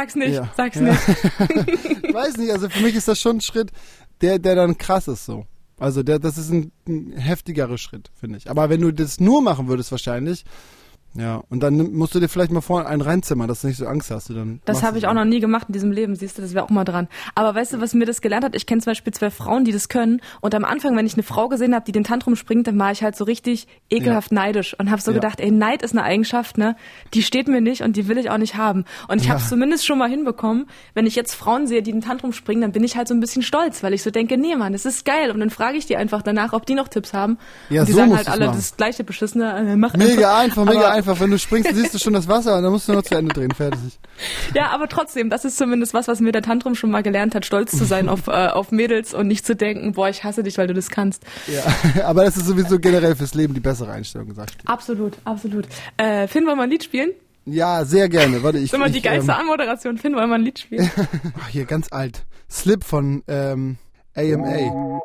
weiß nicht, also für mich ist das schon ein Schritt, der dann krass ist so. Also das ist ein heftigerer Schritt, finde ich. Aber wenn du das nur machen würdest wahrscheinlich, Ja, und dann musst du dir vielleicht mal vorne einen reinzimmern, dass du nicht so Angst hast. Das habe ich auch noch nie gemacht in diesem Leben, siehst du, das wäre auch mal dran. Aber weißt du, was mir das gelernt hat? Ich kenne zum Beispiel 2 Frauen, die das können. Und am Anfang, wenn ich eine Frau gesehen habe, die den Tantrum springt, dann war ich halt so richtig ekelhaft neidisch und habe so gedacht, ey, Neid ist eine Eigenschaft, ne? Die steht mir nicht und die will ich auch nicht haben. Und ich habe es zumindest schon mal hinbekommen, wenn ich jetzt Frauen sehe, die den Tantrum springen, dann bin ich halt so ein bisschen stolz, weil ich so denke, nee, Mann, das ist geil. Und dann frage ich die einfach danach, ob die noch Tipps haben. Ja, und die so sagen musst halt alle machen. das gleiche Beschissene. Mach mega einfach. Wenn du springst, siehst du schon das Wasser und dann musst du nur zu Ende drehen, fertig. Ja, aber trotzdem, das ist zumindest was mir der Tantrum schon mal gelernt hat, stolz zu sein auf Mädels und nicht zu denken, boah, ich hasse dich, weil du das kannst. Ja, aber das ist sowieso generell fürs Leben die bessere Einstellung, sagst du. Absolut. Finn, wollen wir ein Lied spielen? Ja, sehr gerne. Warte, Das ist immer die geilste Anmoderation. Finn, wollen wir ein Lied spielen? Ach, hier, ganz alt. Slip von AMA.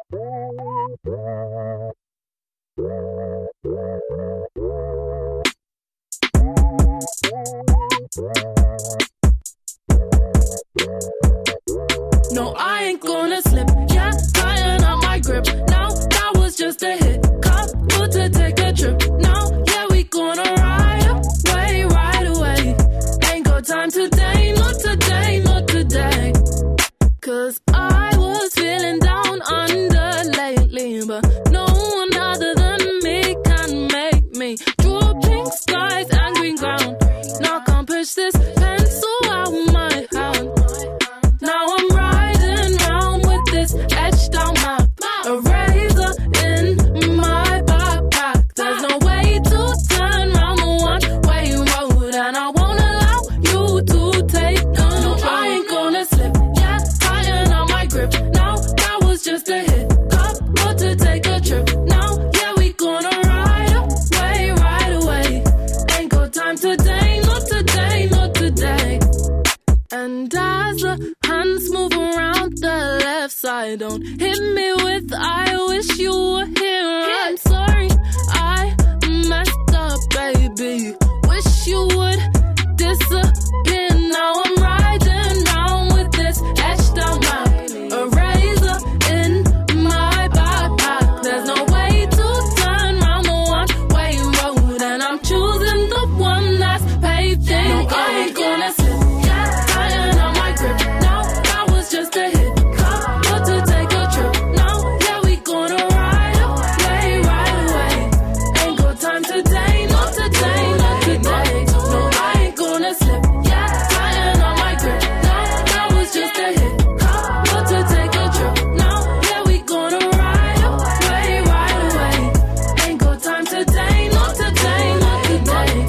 No, I ain't gonna slip. Yeah, tighten up my grip. No, that was just a hit. Couple to take a trip. No, yeah, we gonna ride away right away. Ain't got time today, not today, not today. Cause I was feeling down under lately, but no one other than me can make me draw pink skies and green ground. Now I can't push this pencil out my hand. Now I'm riding round with this etched out map, a razor in my backpack. There's no way to turn round the one-way road, and I won't allow you to take control. No, I ain't gonna slip. Yeah, tighten up my grip. No, that was just a hit. Couple to take a trip. No, yeah, we gonna ride away right away. Ain't got time today, not today, not today. And as the hands move around the left side, don't hit me with I wish you were here. I'm sorry, I messed up, baby. Wish you would disappear. Now I'm riding round with this etched out map, a razor in my backpack. There's no way to turn round the one-way road, and I'm choosing the one that's paved in gold. No, I ain't gonna slip. Just a hit, couple to take a trip. No, yeah, we gonna ride away right away. Ain't got time today, not today, not today. No, I ain't gonna slip. Yeah, tighten up my grip. No, that was just a hit, couple to take a trip. No, yeah, we gonna ride away right away. Ain't got time today, not today, not today.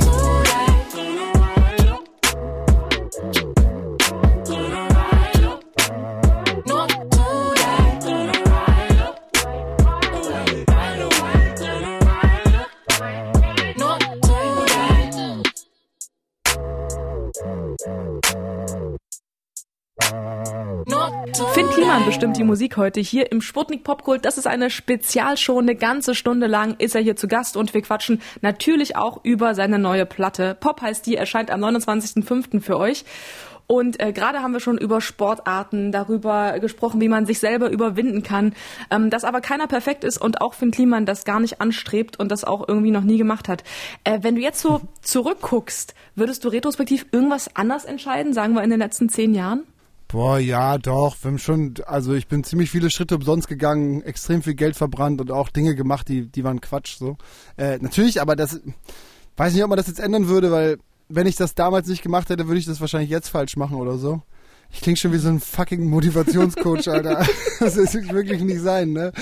Finn Kliman bestimmt die Musik heute hier im Sputnik Popkult. Das ist eine Spezialshow, eine ganze Stunde lang ist er hier zu Gast und wir quatschen natürlich auch über seine neue Platte. Pop heißt die, erscheint am 29.05. für euch. Und gerade haben wir schon über Sportarten, darüber gesprochen, wie man sich selber überwinden kann, dass aber keiner perfekt ist und auch Finn Kliman das gar nicht anstrebt und das auch irgendwie noch nie gemacht hat. Wenn du jetzt so zurückguckst, würdest du retrospektiv irgendwas anders entscheiden, sagen wir in den letzten 10 Jahren? Boah, ja, doch. Wir haben schon, also ich bin ziemlich viele Schritte umsonst gegangen, extrem viel Geld verbrannt und auch Dinge gemacht, die waren Quatsch, so. Natürlich, aber das, weiß nicht, ob man das jetzt ändern würde, weil wenn ich das damals nicht gemacht hätte, würde ich das wahrscheinlich jetzt falsch machen oder so. Ich klinge schon wie so ein fucking Motivationscoach, Alter. Das ist wirklich nicht sein, ne?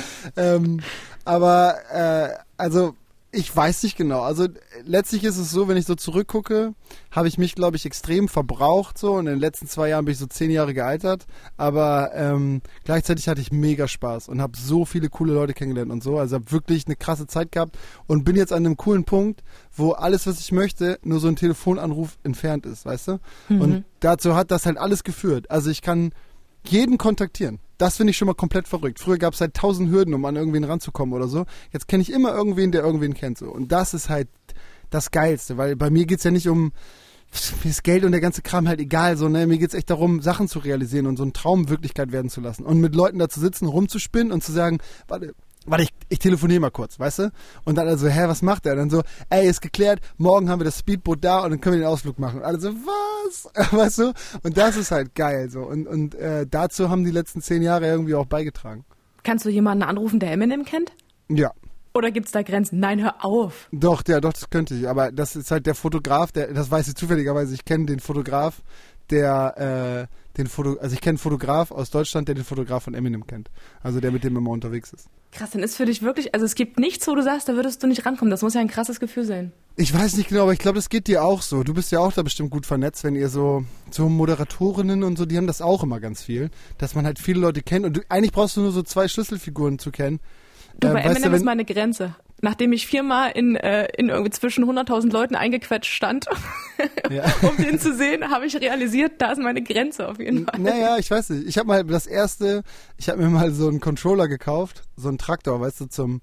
Also, ich weiß nicht genau. Also letztlich ist es so, wenn ich so zurückgucke, habe ich mich, glaube ich, extrem verbraucht so. Und in den letzten 2 Jahren bin ich so 10 Jahre gealtert. Aber gleichzeitig hatte ich mega Spaß und habe so viele coole Leute kennengelernt und so. Also habe wirklich eine krasse Zeit gehabt und bin jetzt an einem coolen Punkt, wo alles, was ich möchte, nur so ein Telefonanruf entfernt ist, weißt du? Mhm. Und dazu hat das halt alles geführt. Also ich kann jeden kontaktieren. Das finde ich schon mal komplett verrückt. Früher gab es halt 1000 Hürden, um an irgendwen ranzukommen oder so. Jetzt kenne ich immer irgendwen, der irgendwen kennt. So. Und das ist halt das Geilste, weil bei mir geht's ja nicht um das Geld und der ganze Kram halt egal. So, ne? Mir geht's echt darum, Sachen zu realisieren und so einen Traum Wirklichkeit werden zu lassen. Und mit Leuten da zu sitzen, rumzuspinnen und zu sagen, warte, warte, ich telefoniere mal kurz, weißt du? Und dann also, was macht er? Und dann so, ist geklärt, morgen haben wir das Speedboot da und dann können wir den Ausflug machen. Und alle so, was? Weißt du? Und das ist halt geil so. Und dazu haben die letzten 10 Jahre irgendwie auch beigetragen. Kannst du jemanden anrufen, der Eminem kennt? Ja. Oder gibt's da Grenzen? Nein, hör auf. Doch, das könnte ich. Aber das ist halt der Fotograf, das weiß ich zufälligerweise, ich kenne den Fotograf, also ich kenne einen Fotograf aus Deutschland, der den Fotograf von Eminem kennt. Also der mit dem immer unterwegs ist. Krass, dann ist für dich wirklich, also es gibt nichts, wo du sagst, da würdest du nicht rankommen. Das muss ja ein krasses Gefühl sein. Ich weiß nicht genau, aber ich glaube, das geht dir auch so. Du bist ja auch da bestimmt gut vernetzt, wenn ihr so Moderatorinnen und so, die haben das auch immer ganz viel, dass man halt viele Leute kennt und eigentlich brauchst du nur so 2 Schlüsselfiguren zu kennen. Du, bei Eminem ist meine Grenze. Nachdem ich 4-mal in irgendwie zwischen 100.000 Leuten eingequetscht stand, um den zu sehen, habe ich realisiert, da ist meine Grenze auf jeden Fall. Naja, ich weiß nicht. Ich habe mir mal so einen Controller gekauft, so einen Traktor, weißt du, zum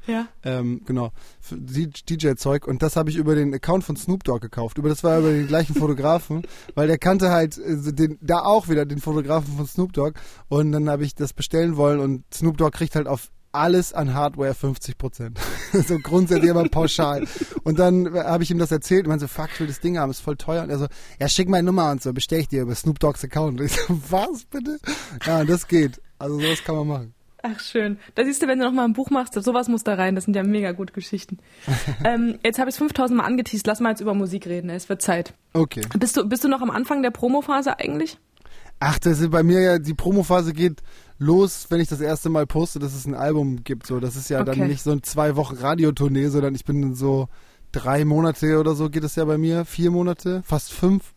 DJ-Zeug und das habe ich über den Account von Snoop Dogg gekauft. Das war über den gleichen Fotografen, weil der kannte halt den Fotografen von Snoop Dogg und dann habe ich das bestellen wollen und Snoop Dogg kriegt halt auf alles an Hardware 50%. So grundsätzlich immer pauschal. Und dann habe ich ihm das erzählt und meinte so, fuck, ich will das Ding haben, ist voll teuer. Und er so, ja, schick meine Nummer und so, bestell ich dir über Snoop Doggs Account. Und ich so, was bitte? Ja, das geht. Also sowas kann man machen. Ach, schön. Da siehst du, wenn du noch mal ein Buch machst, sowas muss da rein. Das sind ja mega gute Geschichten. Jetzt habe ich es 5.000 Mal angeteased. Lass mal jetzt über Musik reden. Es wird Zeit. Okay. Bist du noch am Anfang der Promophase eigentlich? Ach, das ist bei mir ja, die Promophase geht los, wenn ich das erste Mal poste, dass es ein Album gibt. So, das ist ja dann nicht so ein 2 Wochen Radiotournee, sondern ich bin so 3 Monate oder so geht es ja bei mir, 4 Monate, fast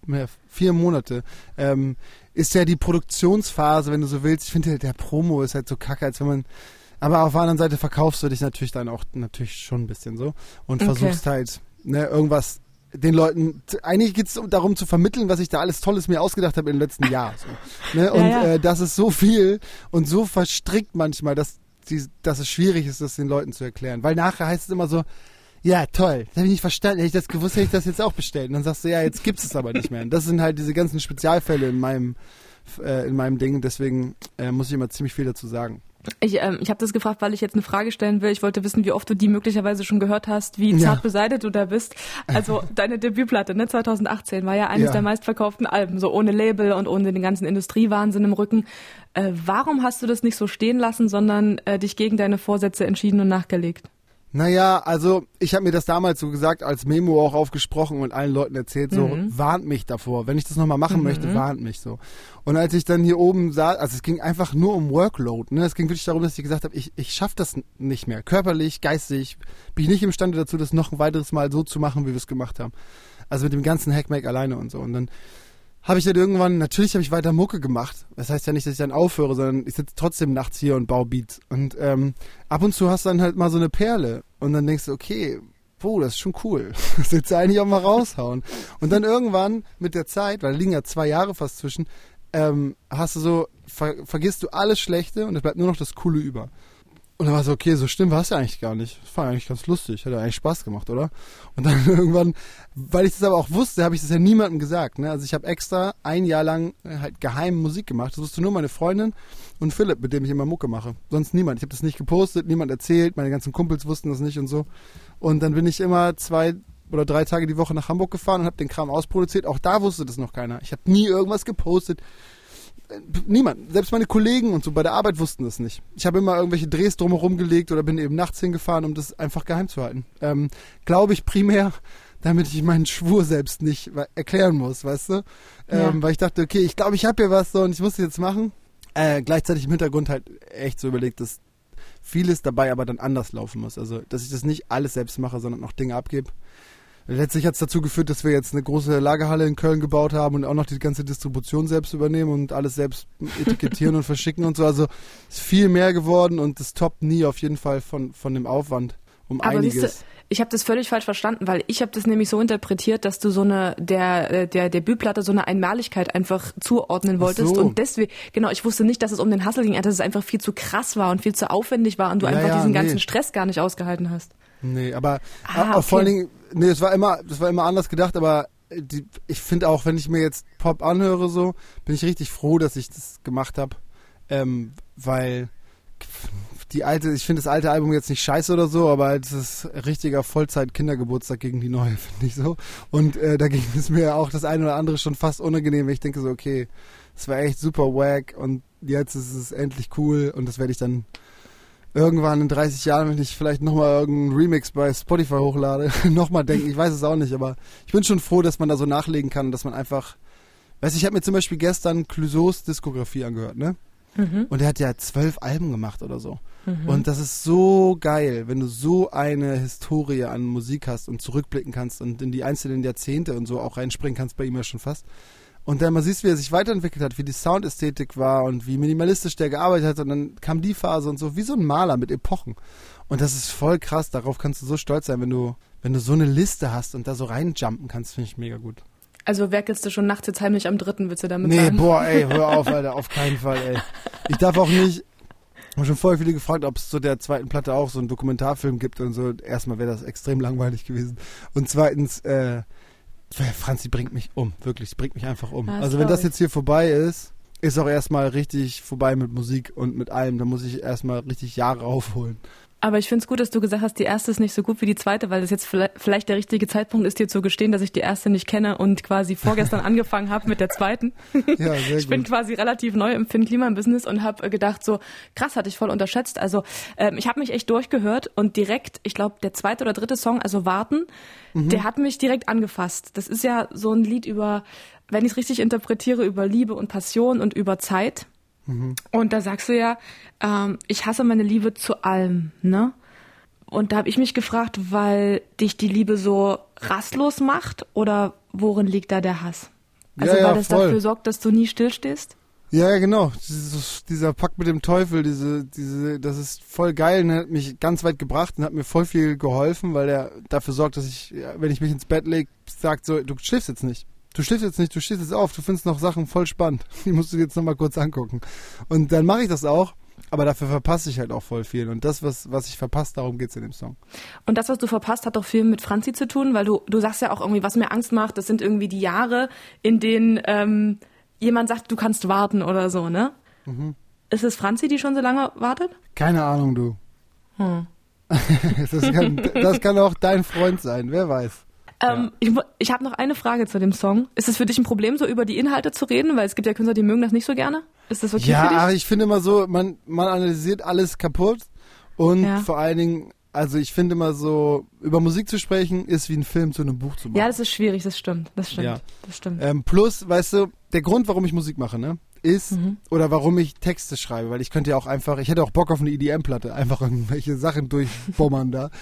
4 Monate. Ist ja die Produktionsphase, wenn du so willst. Ich finde, der Promo ist halt so kacke, als wenn man, aber auf der anderen Seite verkaufst du dich natürlich dann auch natürlich schon ein bisschen so und versuchst halt, irgendwas den Leuten, eigentlich geht es darum zu vermitteln, was ich da alles Tolles mir ausgedacht habe im letzten Jahr. So, ne? Und das ist so viel und so verstrickt manchmal, dass es schwierig ist, das den Leuten zu erklären. Weil nachher heißt es immer so, ja, toll, das habe ich nicht verstanden, hätte ich das gewusst, hätte ich das jetzt auch bestellt. Und dann sagst du, ja, jetzt gibt es aber nicht mehr. Und das sind halt diese ganzen Spezialfälle in meinem Ding, deswegen muss ich immer ziemlich viel dazu sagen. Ich habe das gefragt, weil ich jetzt eine Frage stellen will. Ich wollte wissen, wie oft du die möglicherweise schon gehört hast, wie zart beseitet du da bist. Also deine Debütplatte, 2018, war ja eines der meistverkauften Alben, so ohne Label und ohne den ganzen Industriewahnsinn im Rücken. Warum hast du das nicht so stehen lassen, sondern dich gegen deine Vorsätze entschieden und nachgelegt? Naja, also ich habe mir das damals so gesagt, als Memo auch aufgesprochen und allen Leuten erzählt, so warnt mich davor. Wenn ich das nochmal machen möchte, warnt mich so. Und als ich dann hier oben sah, also es ging einfach nur um Workload. Ne? Es ging wirklich darum, dass ich gesagt habe, ich schaffe das nicht mehr. Körperlich, geistig bin ich nicht imstande dazu, das noch ein weiteres Mal so zu machen, wie wir es gemacht haben. Also mit dem ganzen Hackmack alleine und so. Und dann habe ich dann irgendwann, natürlich habe ich weiter Mucke gemacht. Das heißt ja nicht, dass ich dann aufhöre, sondern ich sitze trotzdem nachts hier und baue Beats. Und ab und zu hast du dann halt mal so eine Perle. Und dann denkst du, okay, das ist schon cool. Das willst du eigentlich auch mal raushauen. Und dann irgendwann mit der Zeit, weil da liegen ja 2 Jahre fast zwischen, hast du so, vergisst du alles Schlechte und es bleibt nur noch das Coole über. Und dann war so, okay, so schlimm war es ja eigentlich gar nicht. Das war eigentlich ganz lustig. Hat ja eigentlich Spaß gemacht, oder? Und dann irgendwann, weil ich das aber auch wusste, habe ich das ja niemandem gesagt. Ne? Also ich habe extra 1 Jahr lang halt geheim Musik gemacht. Das wusste nur meine Freundin und Philipp, mit dem ich immer Mucke mache. Sonst niemand. Ich habe das nicht gepostet, niemand erzählt. Meine ganzen Kumpels wussten das nicht und so. Und dann bin ich immer 2 oder 3 Tage die Woche nach Hamburg gefahren und habe den Kram ausproduziert. Auch da wusste das noch keiner. Ich habe nie irgendwas gepostet. Niemand, selbst meine Kollegen und so bei der Arbeit wussten das nicht. Ich habe immer irgendwelche Drehs drumherum gelegt oder bin eben nachts hingefahren, um das einfach geheim zu halten. Glaube ich primär, damit ich meinen Schwur selbst nicht erklären muss, weißt du? Weil ich dachte, okay, ich glaube, ich habe hier was so und ich muss es jetzt machen. Gleichzeitig im Hintergrund halt echt so überlegt, dass vieles dabei aber dann anders laufen muss. Also, dass ich das nicht alles selbst mache, sondern noch Dinge abgebe. Letztlich hat es dazu geführt, dass wir jetzt eine große Lagerhalle in Köln gebaut haben und auch noch die ganze Distribution selbst übernehmen und alles selbst etikettieren und verschicken und so. Also ist viel mehr geworden und das toppt nie auf jeden Fall von dem Aufwand um aber einiges. Siehste, ich habe das völlig falsch verstanden, weil ich habe das nämlich so interpretiert, dass du so der Debütplatte so eine Einmaligkeit einfach zuordnen wolltest. So. Und deswegen, genau, ich wusste nicht, dass es um den Hustle ging, dass es einfach viel zu krass war und viel zu aufwendig war und du einfach diesen ganzen Stress gar nicht ausgehalten hast. Nee, aber auch vor allen Dingen, das war immer anders gedacht, aber ich finde auch, wenn ich mir jetzt Pop anhöre, so, bin ich richtig froh, dass ich das gemacht habe, weil ich finde das alte Album jetzt nicht scheiße oder so, aber es ist richtiger Vollzeit-Kindergeburtstag gegen die neue, finde ich so. Und da ging es mir auch das eine oder andere schon fast unangenehm, weil ich denke so, okay, das war echt super wack und jetzt ist es endlich cool und das werde ich dann irgendwann in 30 Jahren, wenn ich vielleicht nochmal irgendeinen Remix bei Spotify hochlade, nochmal denken, ich weiß es auch nicht, aber ich bin schon froh, dass man da so nachlegen kann und dass man einfach, weißt du, ich habe mir zum Beispiel gestern Clouseaus Diskografie angehört, ne? Und er hat ja 12 Alben gemacht oder so. Und das ist so geil, wenn du so eine Historie an Musik hast und zurückblicken kannst und in die einzelnen Jahrzehnte und so auch reinspringen kannst, bei ihm ja schon fast. Und dann mal siehst, wie er sich weiterentwickelt hat, wie die Soundästhetik war und wie minimalistisch der gearbeitet hat. Und dann kam die Phase und so, wie so ein Maler mit Epochen. Und das ist voll krass, darauf kannst du so stolz sein, wenn du so eine Liste hast und da so reinjumpen kannst, finde ich mega gut. Also werkelst du schon nachts jetzt heimlich am 3., willst du damit Nee, sagen? boah, ey, hör auf, Alter, auf keinen Fall, ey. Ich darf auch nicht, ich habe schon vorher viele gefragt, ob es zu der zweiten Platte auch so einen Dokumentarfilm gibt und so. Erstmal wäre das extrem langweilig gewesen. Und zweitens, Franzi bringt mich um, wirklich, sie bringt mich einfach um. Das also wenn das jetzt hier vorbei ist auch erstmal richtig vorbei mit Musik und mit allem. Da muss ich erstmal richtig Jahre aufholen. Aber ich finde es gut, dass du gesagt hast, die erste ist nicht so gut wie die zweite, weil das jetzt vielleicht der richtige Zeitpunkt ist, dir zu gestehen, dass ich die erste nicht kenne und quasi vorgestern angefangen habe mit der zweiten. Ja, sehr ich bin quasi relativ neu im Finn-Kliman-Business und habe gedacht, so krass, hatte ich voll unterschätzt. Also ich habe mich echt durchgehört und direkt, ich glaube, der 2. oder 3. Song, also Warten, der hat mich direkt angefasst. Das ist ja so ein Lied über, wenn ich es richtig interpretiere, über Liebe und Passion und über Zeit. Und da sagst du ja, ich hasse meine Liebe zu allem, ne? Und da habe ich mich gefragt, weil dich die Liebe so rastlos macht oder worin liegt da der Hass? Also ja, weil das voll dafür sorgt, dass du nie stillstehst? Ja, genau. Dieser Pakt mit dem Teufel, das ist voll geil und hat mich ganz weit gebracht und hat mir voll viel geholfen, weil er dafür sorgt, dass ich, wenn ich mich ins Bett lege, sagt so, du schläfst jetzt nicht. Du stehst jetzt auf, du findest noch Sachen voll spannend. Die musst du dir jetzt nochmal kurz angucken. Und dann mache ich das auch, aber dafür verpasse ich halt auch voll viel. Und das, was ich verpasse, darum geht's in dem Song. Und das, was du verpasst, hat auch viel mit Franzi zu tun, weil du sagst ja auch irgendwie, was mir Angst macht, das sind irgendwie die Jahre, in denen jemand sagt, du kannst warten oder so, ne? Ist es Franzi, die schon so lange wartet? Keine Ahnung, du. Das kann auch dein Freund sein, wer weiß. Ich habe noch eine Frage zu dem Song. Ist es für dich ein Problem, so über die Inhalte zu reden? Weil es gibt ja Künstler, die mögen das nicht so gerne. Ist das okay für dich? Ja, ich finde immer so, man analysiert alles kaputt und vor allen Dingen, also ich finde immer so, über Musik zu sprechen, ist wie ein Film zu einem Buch zu machen. Ja, das ist schwierig, das stimmt. Ja. Das stimmt. Plus, weißt du, der Grund, warum ich Musik mache, ne, ist, oder warum ich Texte schreibe, weil ich könnte ja auch einfach, ich hätte auch Bock auf eine EDM-Platte, einfach irgendwelche Sachen durchbombern da.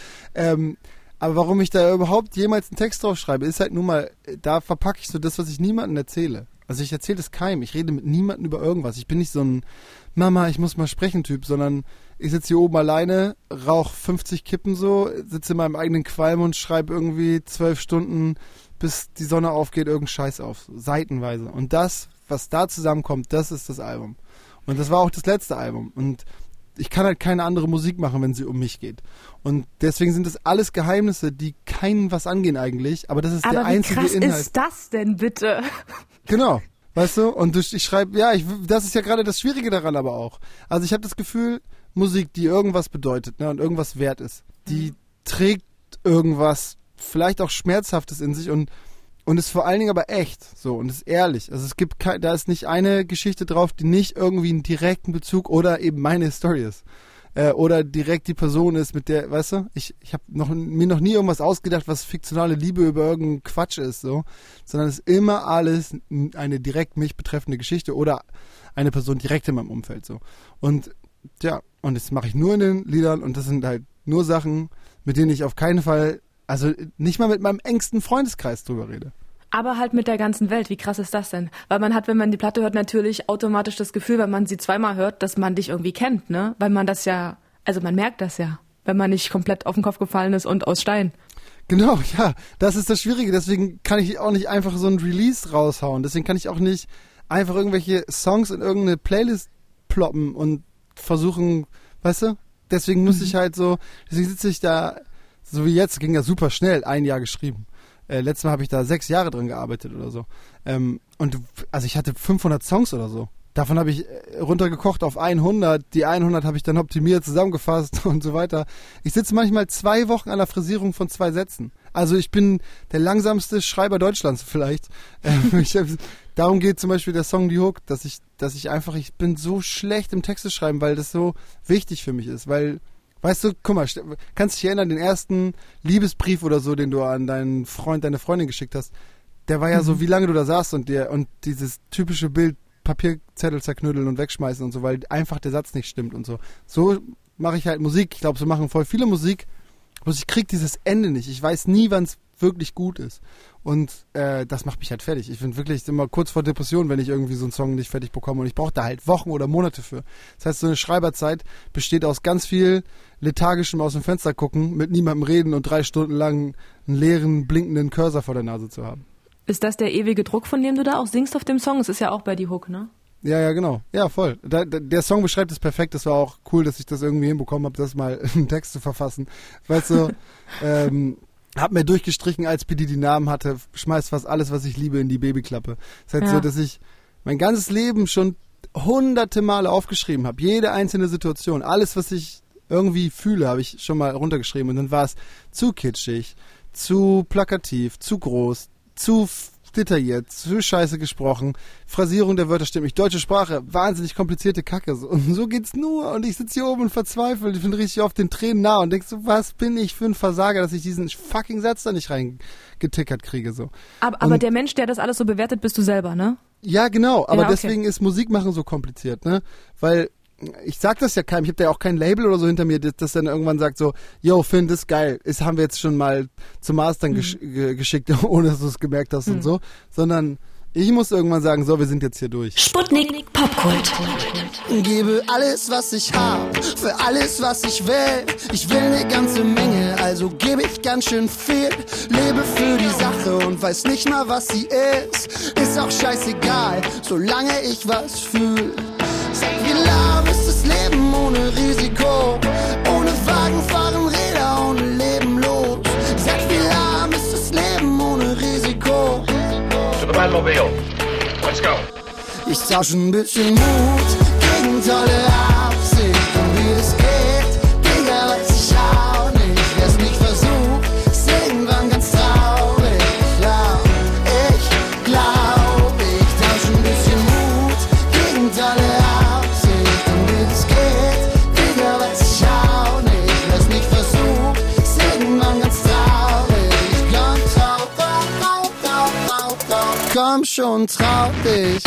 Aber warum ich da überhaupt jemals einen Text drauf schreibe, ist halt nun mal, da verpacke ich so das, was ich niemandem erzähle. Also ich erzähle das keinem, ich rede mit niemandem über irgendwas. Ich bin nicht so ein Mama, ich muss mal sprechen Typ, sondern ich sitze hier oben alleine, rauche 50 Kippen so, sitze in meinem eigenen Qualm und schreibe irgendwie 12 Stunden, bis die Sonne aufgeht, irgendeinen Scheiß auf, so, seitenweise. Und das, was da zusammenkommt, das ist das Album. Und das war auch das letzte Album. Und ich kann halt keine andere Musik machen, wenn sie um mich geht. Und deswegen sind das alles Geheimnisse, die keinen was angehen eigentlich, aber das ist der einzige Inhalt. Aber wie krass ist das denn bitte? Genau, weißt du? Und ich schreibe, das ist ja gerade das Schwierige daran aber auch. Also ich habe das Gefühl, Musik, die irgendwas bedeutet, ne, und irgendwas wert ist, die trägt irgendwas, vielleicht auch Schmerzhaftes in sich und ist vor allen Dingen aber echt, so, und ist ehrlich. Also es gibt da ist nicht eine Geschichte drauf, die nicht irgendwie einen direkten Bezug oder eben meine Story ist. Oder direkt die Person ist, mit der, weißt du, ich habe mir noch nie irgendwas ausgedacht, was fiktionale Liebe über irgendeinen Quatsch ist, so, sondern es ist immer alles eine direkt mich betreffende Geschichte oder eine Person direkt in meinem Umfeld, so. Und ja, und das mache ich nur in den Liedern und das sind halt nur Sachen, mit denen ich auf keinen Fall, also nicht mal mit meinem engsten Freundeskreis drüber rede. Aber halt mit der ganzen Welt. Wie krass ist das denn? Weil man hat, wenn man die Platte hört, natürlich automatisch das Gefühl, wenn man sie zweimal hört, dass man dich irgendwie kennt, ne? Weil man das ja, also man merkt das ja, wenn man nicht komplett auf den Kopf gefallen ist und aus Stein. Genau, ja, das ist das Schwierige. Deswegen kann ich auch nicht einfach so ein Release raushauen. Deswegen kann ich auch nicht einfach irgendwelche Songs in irgendeine Playlist ploppen und versuchen, weißt du? Deswegen muss ich halt so, deswegen sitze ich da, so wie jetzt, ging ja super schnell, 1 Jahr geschrieben. Letztes Mal habe ich da 6 Jahre dran gearbeitet oder so. Und also ich hatte 500 Songs oder so. Davon habe ich runtergekocht auf 100. Die 100 habe ich dann optimiert, zusammengefasst und so weiter. Ich sitze manchmal 2 Wochen an der Frisierung von 2 Sätzen. Also ich bin der langsamste Schreiber Deutschlands vielleicht. Darum geht zum Beispiel der Song Die Hook, dass ich bin so schlecht im Texte schreiben, weil das so wichtig für mich ist. Weil, weißt du, guck mal, kannst dich erinnern, den ersten Liebesbrief oder so, den du an deinen Freund, deine Freundin geschickt hast, der war ja so, wie lange du da saßt und dieses typische Bild, Papierzettel zerknütteln und wegschmeißen und so, weil einfach der Satz nicht stimmt und so. So mache ich halt Musik. Ich glaube, so machen voll viele Musik. Bloß ich kriege dieses Ende nicht. Ich weiß nie, wann es wirklich gut ist. Und das macht mich halt fertig. Ich bin wirklich immer kurz vor Depression, wenn ich irgendwie so einen Song nicht fertig bekomme. Und ich brauche da halt Wochen oder Monate für. Das heißt, so eine Schreiberzeit besteht aus ganz viel lethargischem aus dem Fenster gucken, mit niemandem reden und 3 Stunden lang einen leeren, blinkenden Cursor vor der Nase zu haben. Ist das der ewige Druck, von dem du da auch singst auf dem Song? Es ist ja auch bei Die Hook, ne? Ja, genau. Ja, voll. Der Song beschreibt es perfekt. Das war auch cool, dass ich das irgendwie hinbekommen habe, das mal einen Text zu verfassen. Weißt du, hab mir durchgestrichen, als P. die Namen hatte, schmeiß fast alles, was ich liebe, in die Babyklappe. Das ist halt so, dass ich mein ganzes Leben schon 100 Male aufgeschrieben habe. Jede einzelne Situation. Alles, was ich irgendwie fühle, habe ich schon mal runtergeschrieben. Und dann war es zu kitschig, zu plakativ, zu groß, zu detailliert, zu scheiße gesprochen, Phrasierung der Wörter stimmt nicht, deutsche Sprache, wahnsinnig komplizierte Kacke. Und so geht's nur und ich sitze hier oben und verzweifle. Ich bin richtig auf den Tränen nah und denkst so, was bin ich für ein Versager, dass ich diesen fucking Satz da nicht reingetickert kriege. So. Aber der Mensch, der das alles so bewertet, bist du selber, ne? Ja, genau, aber okay. Deswegen ist Musikmachen so kompliziert, ne? Weil ich sag das ja keinem, ich habe da ja auch kein Label oder so hinter mir, das dann irgendwann sagt so, yo, Finn, das ist geil, haben wir jetzt schon mal zum Mastern geschickt, ohne dass du es gemerkt hast und so, sondern ich muss irgendwann sagen, so, wir sind jetzt hier durch. Sputnik Popkult. Gebe alles, was ich hab, für alles, was ich will. Ich will eine ganze Menge, also gebe ich ganz schön viel. Lebe für die Sache und weiß nicht mal, was sie ist. Ist auch scheißegal, solange ich was fühl. Sag, wie lahm ist das Leben ohne Risiko? Ohne Wagen fahren Räder, ohne Leben los. Sag, wie lahm ist das Leben ohne Risiko? To the Batmobile. Let's go. Ich tausche ein bisschen Mut gegen tolle Absicht. Und wie es geht, Digga, weiß ich auch nicht. Wer's nicht versucht, ist irgendwann ganz traurig. Ja, ich glaub, ich tausche ein bisschen Mut gegen tolle Absicht. Und wie es geht, Digga, weiß ich auch nicht. Wer's nicht versucht, ist irgendwann ganz traurig. Komm schon, trau dich.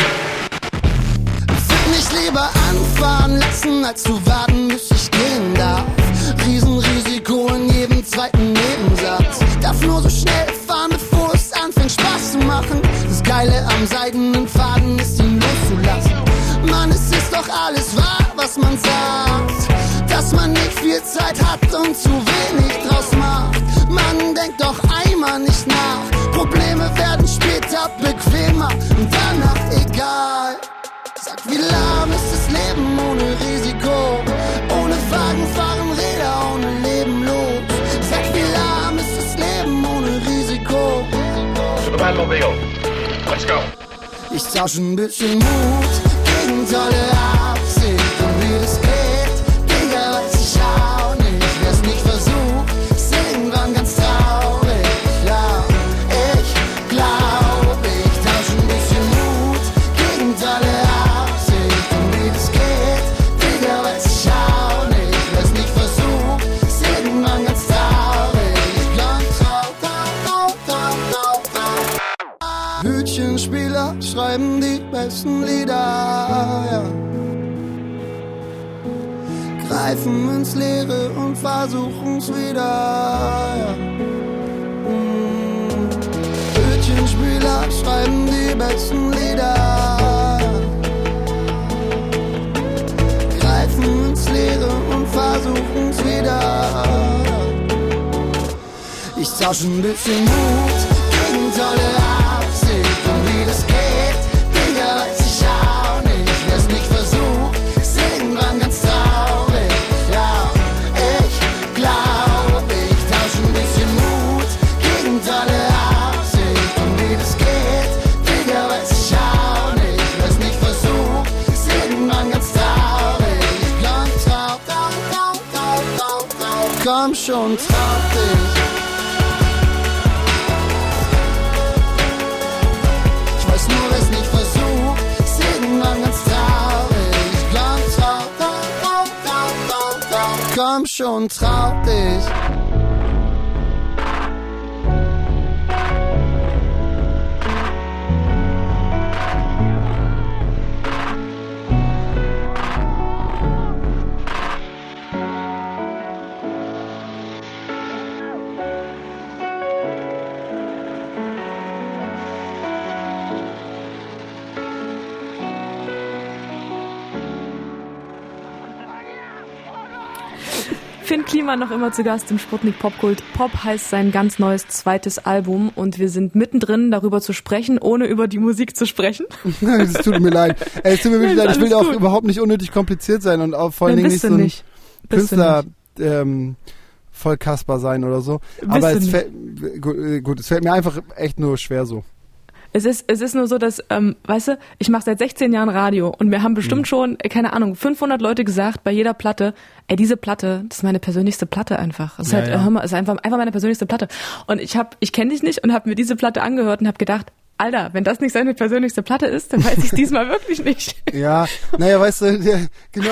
Mich lieber anfahren lassen, als zu warten, bis ich gehen darf. Riesenrisiko in jedem zweiten Nebensatz. Darf nur so schnell fahren, bevor es anfängt Spaß zu machen. Das Geile am seidenen Faden ist, ihn loszulassen. Mann, es ist doch alles wahr, was man sagt. Dass man nicht viel Zeit hat und zu wenig draus macht. Man denkt doch einmal nicht nach. Probleme werden später bequemer und danach egal. Sag, wie lahm ist das Leben ohne Risiko? Ohne Wagen fahren Räder, ohne Leben los. Sag, wie lahm ist das Leben ohne Risiko? To the Batmobile. Let's go. Ich tausche ein bisschen Mut gegen tolle Absicht. Und wie das geht, Digga, weiß ich auch nicht. Wer's nicht versucht, ist irgendwann ganz traurig. Ja, ich glaub, ich tausche ein bisschen Mut gegen tolle Absicht. Und wie das geht, Digga, weiß ich auch nicht. Wer's nicht versucht, ist irgendwann ganz traurig. Hütchenspieler schreiben die besten Lieder, ja. Greifen ins Leere und versuchen's wieder, ja. Hütchenspieler schreiben die besten Lieder, ja. Greifen ins Leere und versuchen's wieder, ja. Ich tausche ein bisschen Mut gegen tolle Absicht. Und wie das geht, Digga, weiß ich auch nicht. Wer's nicht versucht, ist irgendwann ganz traurig. Ja, ich glaub, ich tausche ein bisschen Mut gegen tolle Absicht. Und wie das geht, Digga, weiß ich auch nicht. Wer's nicht versucht, ist schon, trau dich. Ich weiß nur, wer's nicht versucht, ist irgendwann ganz traurig. Komm schon, trau dich. Finn Kliman noch immer zu Gast im Sputnik Popkult. Pop heißt sein ganz neues zweites Album und wir sind mittendrin, darüber zu sprechen, ohne über die Musik zu sprechen. Es tut mir leid. Es tut mir wirklich leid. Ich will auch überhaupt nicht unnötig kompliziert sein und auch vor allen Dingen nicht so ein Künstler voll Kasper sein oder so. Aber es fällt mir einfach echt nur schwer so. Es ist nur so, dass, weißt du, ich mache seit 16 Jahren Radio und mir haben bestimmt schon, keine Ahnung, 500 Leute gesagt bei jeder Platte, ey, diese Platte, das ist meine persönlichste Platte einfach. Das ist halt, hör mal, ist einfach meine persönlichste Platte. Und ich kenne dich nicht und habe mir diese Platte angehört und habe gedacht, Alter, wenn das nicht seine persönlichste Platte ist, dann weiß ich es diesmal wirklich nicht. Ja, naja, weißt du,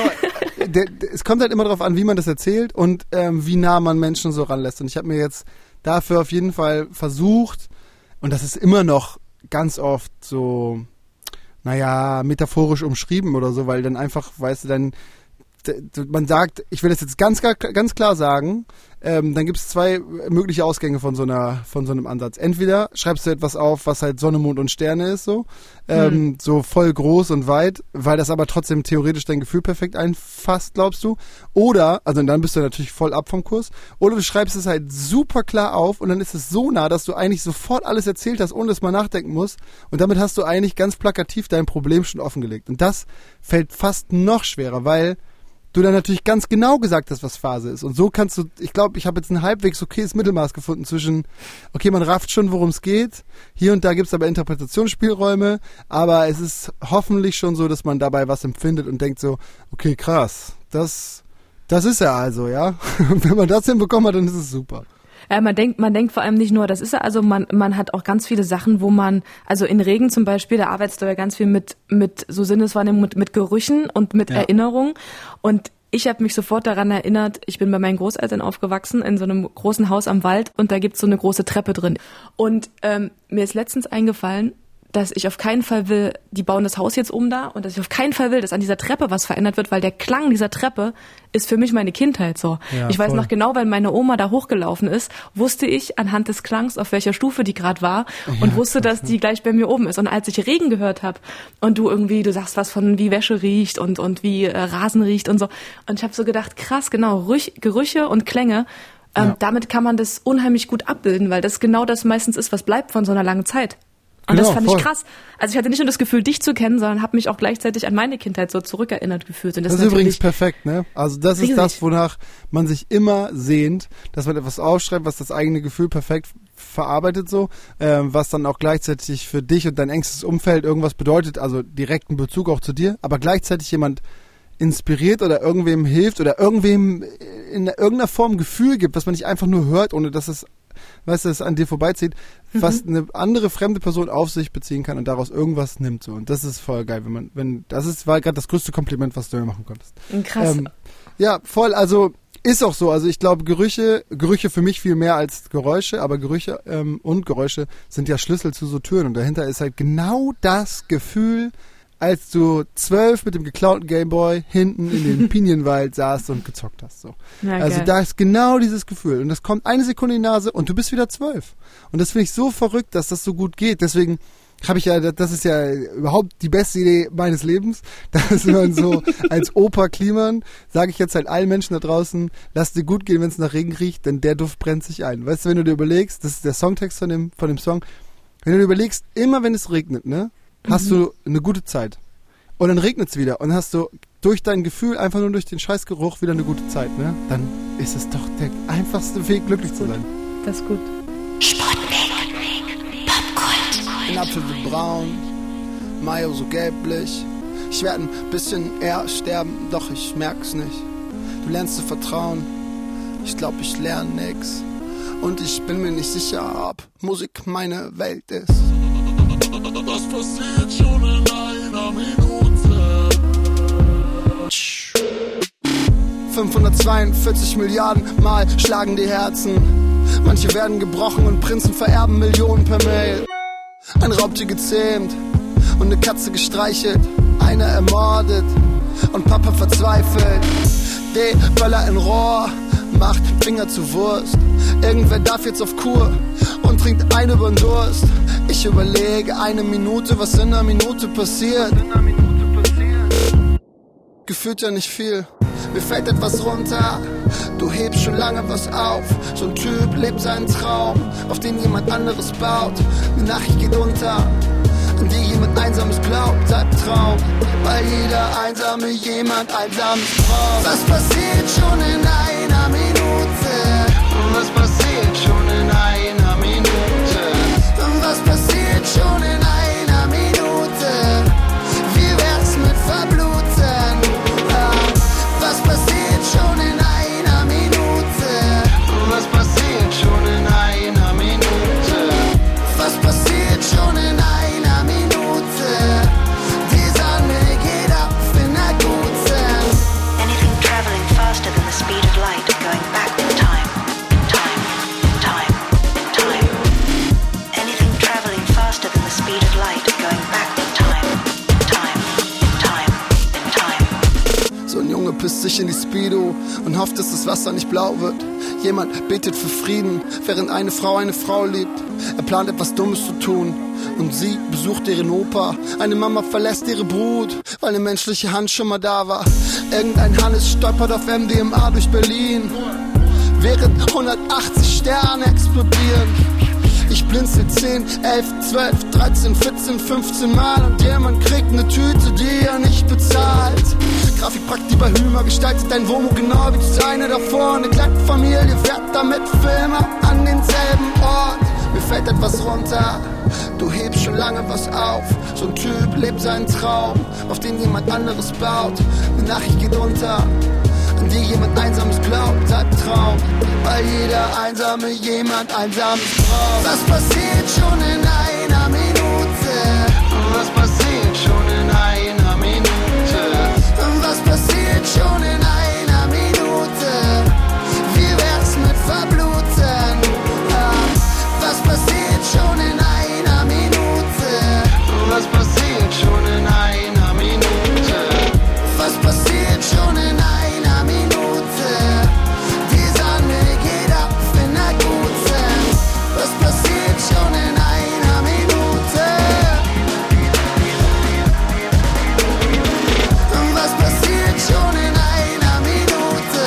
es kommt halt immer darauf an, wie man das erzählt und wie nah man Menschen so ranlässt. Und ich habe mir jetzt dafür auf jeden Fall versucht, und das ist immer noch ganz oft so, metaphorisch umschrieben oder so, weil dann einfach, weißt du, man sagt, ich will das jetzt ganz klar sagen, dann gibt es zwei mögliche Ausgänge von so einem Ansatz. Entweder schreibst du etwas auf, was halt Sonne, Mond und Sterne ist, so voll groß und weit, weil das aber trotzdem theoretisch dein Gefühl perfekt einfasst, glaubst du. Oder, also dann bist du natürlich voll ab vom Kurs, oder du schreibst es halt super klar auf und dann ist es so nah, dass du eigentlich sofort alles erzählt hast, ohne dass man nachdenken muss. Und damit hast du eigentlich ganz plakativ dein Problem schon offengelegt. Und das fällt fast noch schwerer, weil du dann natürlich ganz genau gesagt hast, was Phase ist. Und so kannst du, ich glaube, ich habe jetzt ein halbwegs okayes Mittelmaß gefunden zwischen, okay, man rafft schon, worum es geht, hier und da gibt es aber Interpretationsspielräume, aber es ist hoffentlich schon so, dass man dabei was empfindet und denkt so, okay, krass, das ist er also, ja. Und wenn man das hinbekommen hat, dann ist es super. Ja, man denkt vor allem nicht nur, das ist ja, also man hat auch ganz viele Sachen, wo man, also in Regen zum Beispiel, da arbeitest du ja ganz viel mit so Sinneswahrnehmung, mit Gerüchen und mit Erinnerung. Und ich habe mich sofort daran erinnert, ich bin bei meinen Großeltern aufgewachsen, in so einem großen Haus am Wald und da gibt's so eine große Treppe drin. Und mir ist letztens eingefallen, dass ich auf keinen Fall will, die bauen das Haus jetzt um da und dass ich auf keinen Fall will, dass an dieser Treppe was verändert wird, weil der Klang dieser Treppe ist für mich meine Kindheit so. Ja, ich weiß noch genau, weil meine Oma da hochgelaufen ist, wusste ich anhand des Klangs, auf welcher Stufe die gerade war und wusste, dass die gleich bei mir oben ist. Und als ich Regen gehört habe und du sagst was von wie Wäsche riecht und wie Rasen riecht und so. Und ich habe so gedacht, krass, genau, Gerüche und Klänge, damit kann man das unheimlich gut abbilden, weil das genau das meistens ist, was bleibt von so einer langen Zeit. Und das fand ich krass. Also ich hatte nicht nur das Gefühl, dich zu kennen, sondern habe mich auch gleichzeitig an meine Kindheit so zurückerinnert gefühlt. Und das ist übrigens perfekt, ne? Also das ist das, wonach man sich immer sehnt, dass man etwas aufschreibt, was das eigene Gefühl perfekt verarbeitet so, was dann auch gleichzeitig für dich und dein engstes Umfeld irgendwas bedeutet, also direkten Bezug auch zu dir, aber gleichzeitig jemand inspiriert oder irgendwem hilft oder irgendwem in irgendeiner Form Gefühl gibt, was man nicht einfach nur hört, ohne dass es an dir vorbeizieht, was eine andere fremde Person auf sich beziehen kann und daraus irgendwas nimmt. So. Und das ist voll geil, war gerade das größte Kompliment, was du mir machen konntest. Krass. Ja, voll, also ist auch so. Also ich glaube, Gerüche für mich viel mehr als Geräusche, aber Gerüche und Geräusche sind ja Schlüssel zu so Türen und dahinter ist halt genau das Gefühl, als du 12 mit dem geklauten Gameboy hinten in den Pinienwald saßt und gezockt hast. So. Ja, also da ist genau dieses Gefühl. Und das kommt eine Sekunde in die Nase und du bist wieder 12. Und das finde ich so verrückt, dass das so gut geht. Deswegen das ist ja überhaupt die beste Idee meines Lebens, dass man so als Opa Kliman, sage ich jetzt halt allen Menschen da draußen, lass dir gut gehen, wenn es nach Regen riecht, denn der Duft brennt sich ein. Weißt du, wenn du dir überlegst, das ist der Songtext von dem Song, wenn du dir überlegst, immer wenn es regnet, ne, hast du eine gute Zeit. Und dann regnet es wieder und hast du durch dein Gefühl, einfach nur durch den Scheißgeruch wieder eine gute Zeit, ne? Dann ist es doch der einfachste Weg, glücklich zu sein. Das ist gut. Sputnik Popkult. Ein Apfel wird braun, Mayo so gelblich. Ich werde ein bisschen eher sterben, doch ich merk's nicht. Du lernst zu vertrauen. ich glaub, ich lerne nix. Und ich bin mir nicht sicher, ob Musik meine Welt ist. Das passiert schon in einer Minute. 542 Milliarden Mal schlagen die Herzen. Manche werden gebrochen und Prinzen vererben Millionen per Mail. Ein Raubtier gezähmt und eine Katze gestreichelt. Einer ermordet und Papa verzweifelt. D-Böller in Rohr, macht Finger zu Wurst. Irgendwer darf jetzt auf Kur und trinkt einen übern Durst. Ich überlege 1 Minute, was in 1 Minute passiert. Gefühlt ja nicht viel, mir fällt etwas runter. Du hebst schon lange was auf. So ein Typ lebt seinen Traum, auf den jemand anderes baut. Eine Nachricht geht unter, an die jemand Einsames glaubt. Albtraum, weil jeder Einsame jemand Einsames braucht. Was passiert schon in 1 Minute? Was passiert schon in 1 Minute? Was passiert schon in 1 Minute? Wie wär's mit Verbluten? Was passiert schon in 1 Minute? Was passiert schon in 1 Minute? Was passiert schon in 1 Minute? Die Sonne geht auf in der Guten. Anything traveling faster than the speed of light going back in time. Anything traveling faster than the speed of light going back in time. So ein Junge pisst sich in die Speedo und hofft, dass das Wasser nicht blau wird. Jemand betet für Frieden, während eine Frau liebt. Er plant etwas Dummes zu tun und sie besucht ihren Opa. Eine Mama verlässt ihre Brut, weil eine menschliche Hand schon mal da war. Irgendein Hannes stolpert auf MDMA durch Berlin, während 180 Sterne explodieren. Ich blinzel 10, 11, 12, 13, 14, 15 Mal und jemand kriegt eine Tüte, die er nicht bezahlt. Grafikpraktik bei Hümer gestaltet dein Womo genau wie seine davor. Eine kleine Familie fährt damit Filme an denselben Ort. Mir fällt etwas runter, du hebst schon lange was auf. So ein Typ lebt seinen Traum, auf den jemand anderes baut. Eine Nachricht geht unter, an die jemand Einsames glaubt. Albtraum, weil jeder Einsame jemand Einsames braucht. Was passiert schon in 1 Minute? Was passiert schon in 1 Minute? Was passiert schon in 1 Minute? Wie wär's mit Verbluten? Was passiert schon in 1 Minute? Was passiert schon in 1 Minute? Was passiert schon in 1 Minute? Die Sonne geht auf in der Guten. Was passiert schon in 1 Minute? Was passiert schon in 1 Minute?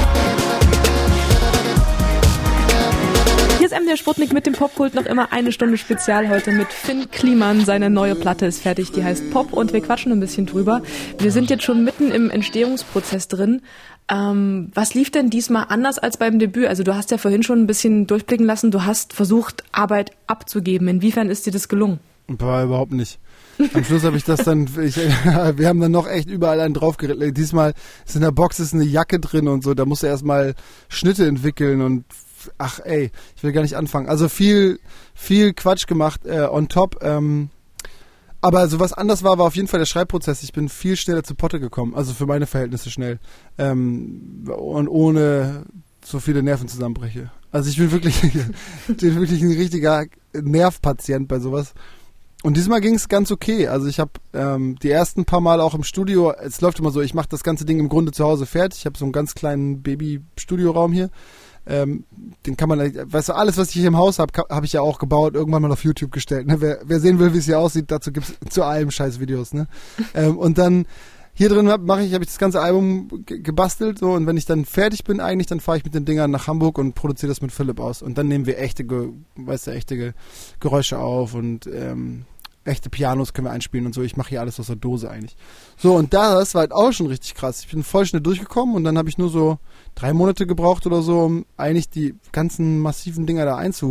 Hier ist MDR Sputnik mit dem Popkult, noch immer 1 Stunde Spezial heute mit Finn Kliman. Seine neue Platte ist fertig, die heißt Pop und wir quatschen ein bisschen drüber. Wir sind jetzt schon mitten im Entstehungsprozess drin. Was lief denn diesmal anders als beim Debüt? Also du hast ja vorhin schon ein bisschen durchblicken lassen, du hast versucht, Arbeit abzugeben. Inwiefern ist dir das gelungen? War überhaupt nicht. Am Schluss habe ich das dann, wir haben dann noch echt überall einen draufgeritten. Diesmal ist in der Box ist eine Jacke drin und so, da musst du erstmal Schnitte entwickeln und ach ey, ich will gar nicht anfangen. Also viel Quatsch gemacht on top. Aber so was anders war auf jeden Fall der Schreibprozess. Ich bin viel schneller zu Potte gekommen, also für meine Verhältnisse schnell. Und ohne so viele Nervenzusammenbrüche. Also ich bin wirklich ein richtiger Nervpatient bei sowas. Und diesmal ging es ganz okay. Also ich habe die ersten paar Mal auch im Studio, es läuft immer so, ich mache das ganze Ding im Grunde zu Hause fertig. Ich habe so einen ganz kleinen Baby-Studioraum hier. Den kann man, weißt du, alles, was ich hier im Haus habe, habe ich ja auch gebaut, irgendwann mal auf YouTube gestellt. Ne? Wer sehen will, wie es hier aussieht, dazu gibt's zu allem Scheiß-Videos. Ne? Und dann hier drin habe ich das ganze Album gebastelt, so, und wenn ich dann fertig bin eigentlich, dann fahre ich mit den Dingern nach Hamburg und produziere das mit Philipp aus. Und dann nehmen wir echte Geräusche auf und echte Pianos können wir einspielen und so. Ich mache hier alles aus der Dose eigentlich. So, und das war halt auch schon richtig krass. Ich bin voll schnell durchgekommen und dann habe ich nur so 3 Monate gebraucht oder so, um eigentlich die ganzen massiven Dinger da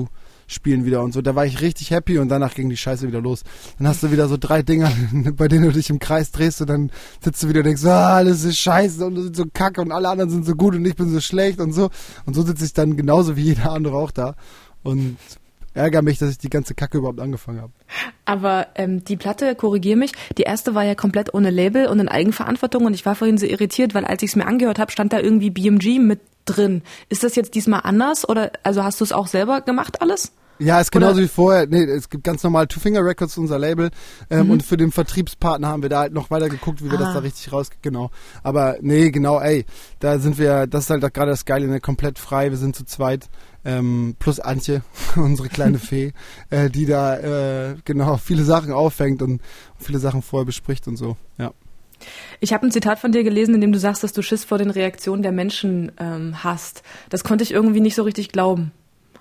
spielen wieder und so. Da war ich richtig happy und danach ging die Scheiße wieder los. Dann hast du wieder so 3 Dinger, bei denen du dich im Kreis drehst und dann sitzt du wieder und denkst, alles ist scheiße und das ist so kacke und alle anderen sind so gut und ich bin so schlecht und so. Und so sitze ich dann genauso wie jeder andere auch da und ärgere mich, dass ich die ganze Kacke überhaupt angefangen habe. Aber die Platte, korrigier mich, die erste war ja komplett ohne Label und in Eigenverantwortung und ich war vorhin so irritiert, weil als ich es mir angehört habe, stand da irgendwie BMG mit drin. Ist das jetzt diesmal anders oder also hast du es auch selber gemacht alles? Ja, ist genauso wie vorher. Nee, es gibt ganz normal Two Finger Records, unser Label. Und für den Vertriebspartner haben wir da halt noch weiter geguckt, wie wir das da richtig genau. Aber nee, genau, da sind wir, das ist halt gerade das Geile, ne, komplett frei, wir sind zu zweit. Plus Antje, unsere kleine Fee, die da genau viele Sachen auffängt und viele Sachen vorher bespricht und so, ja. Ich habe ein Zitat von dir gelesen, in dem du sagst, dass du Schiss vor den Reaktionen der Menschen hast. Das konnte ich irgendwie nicht so richtig glauben.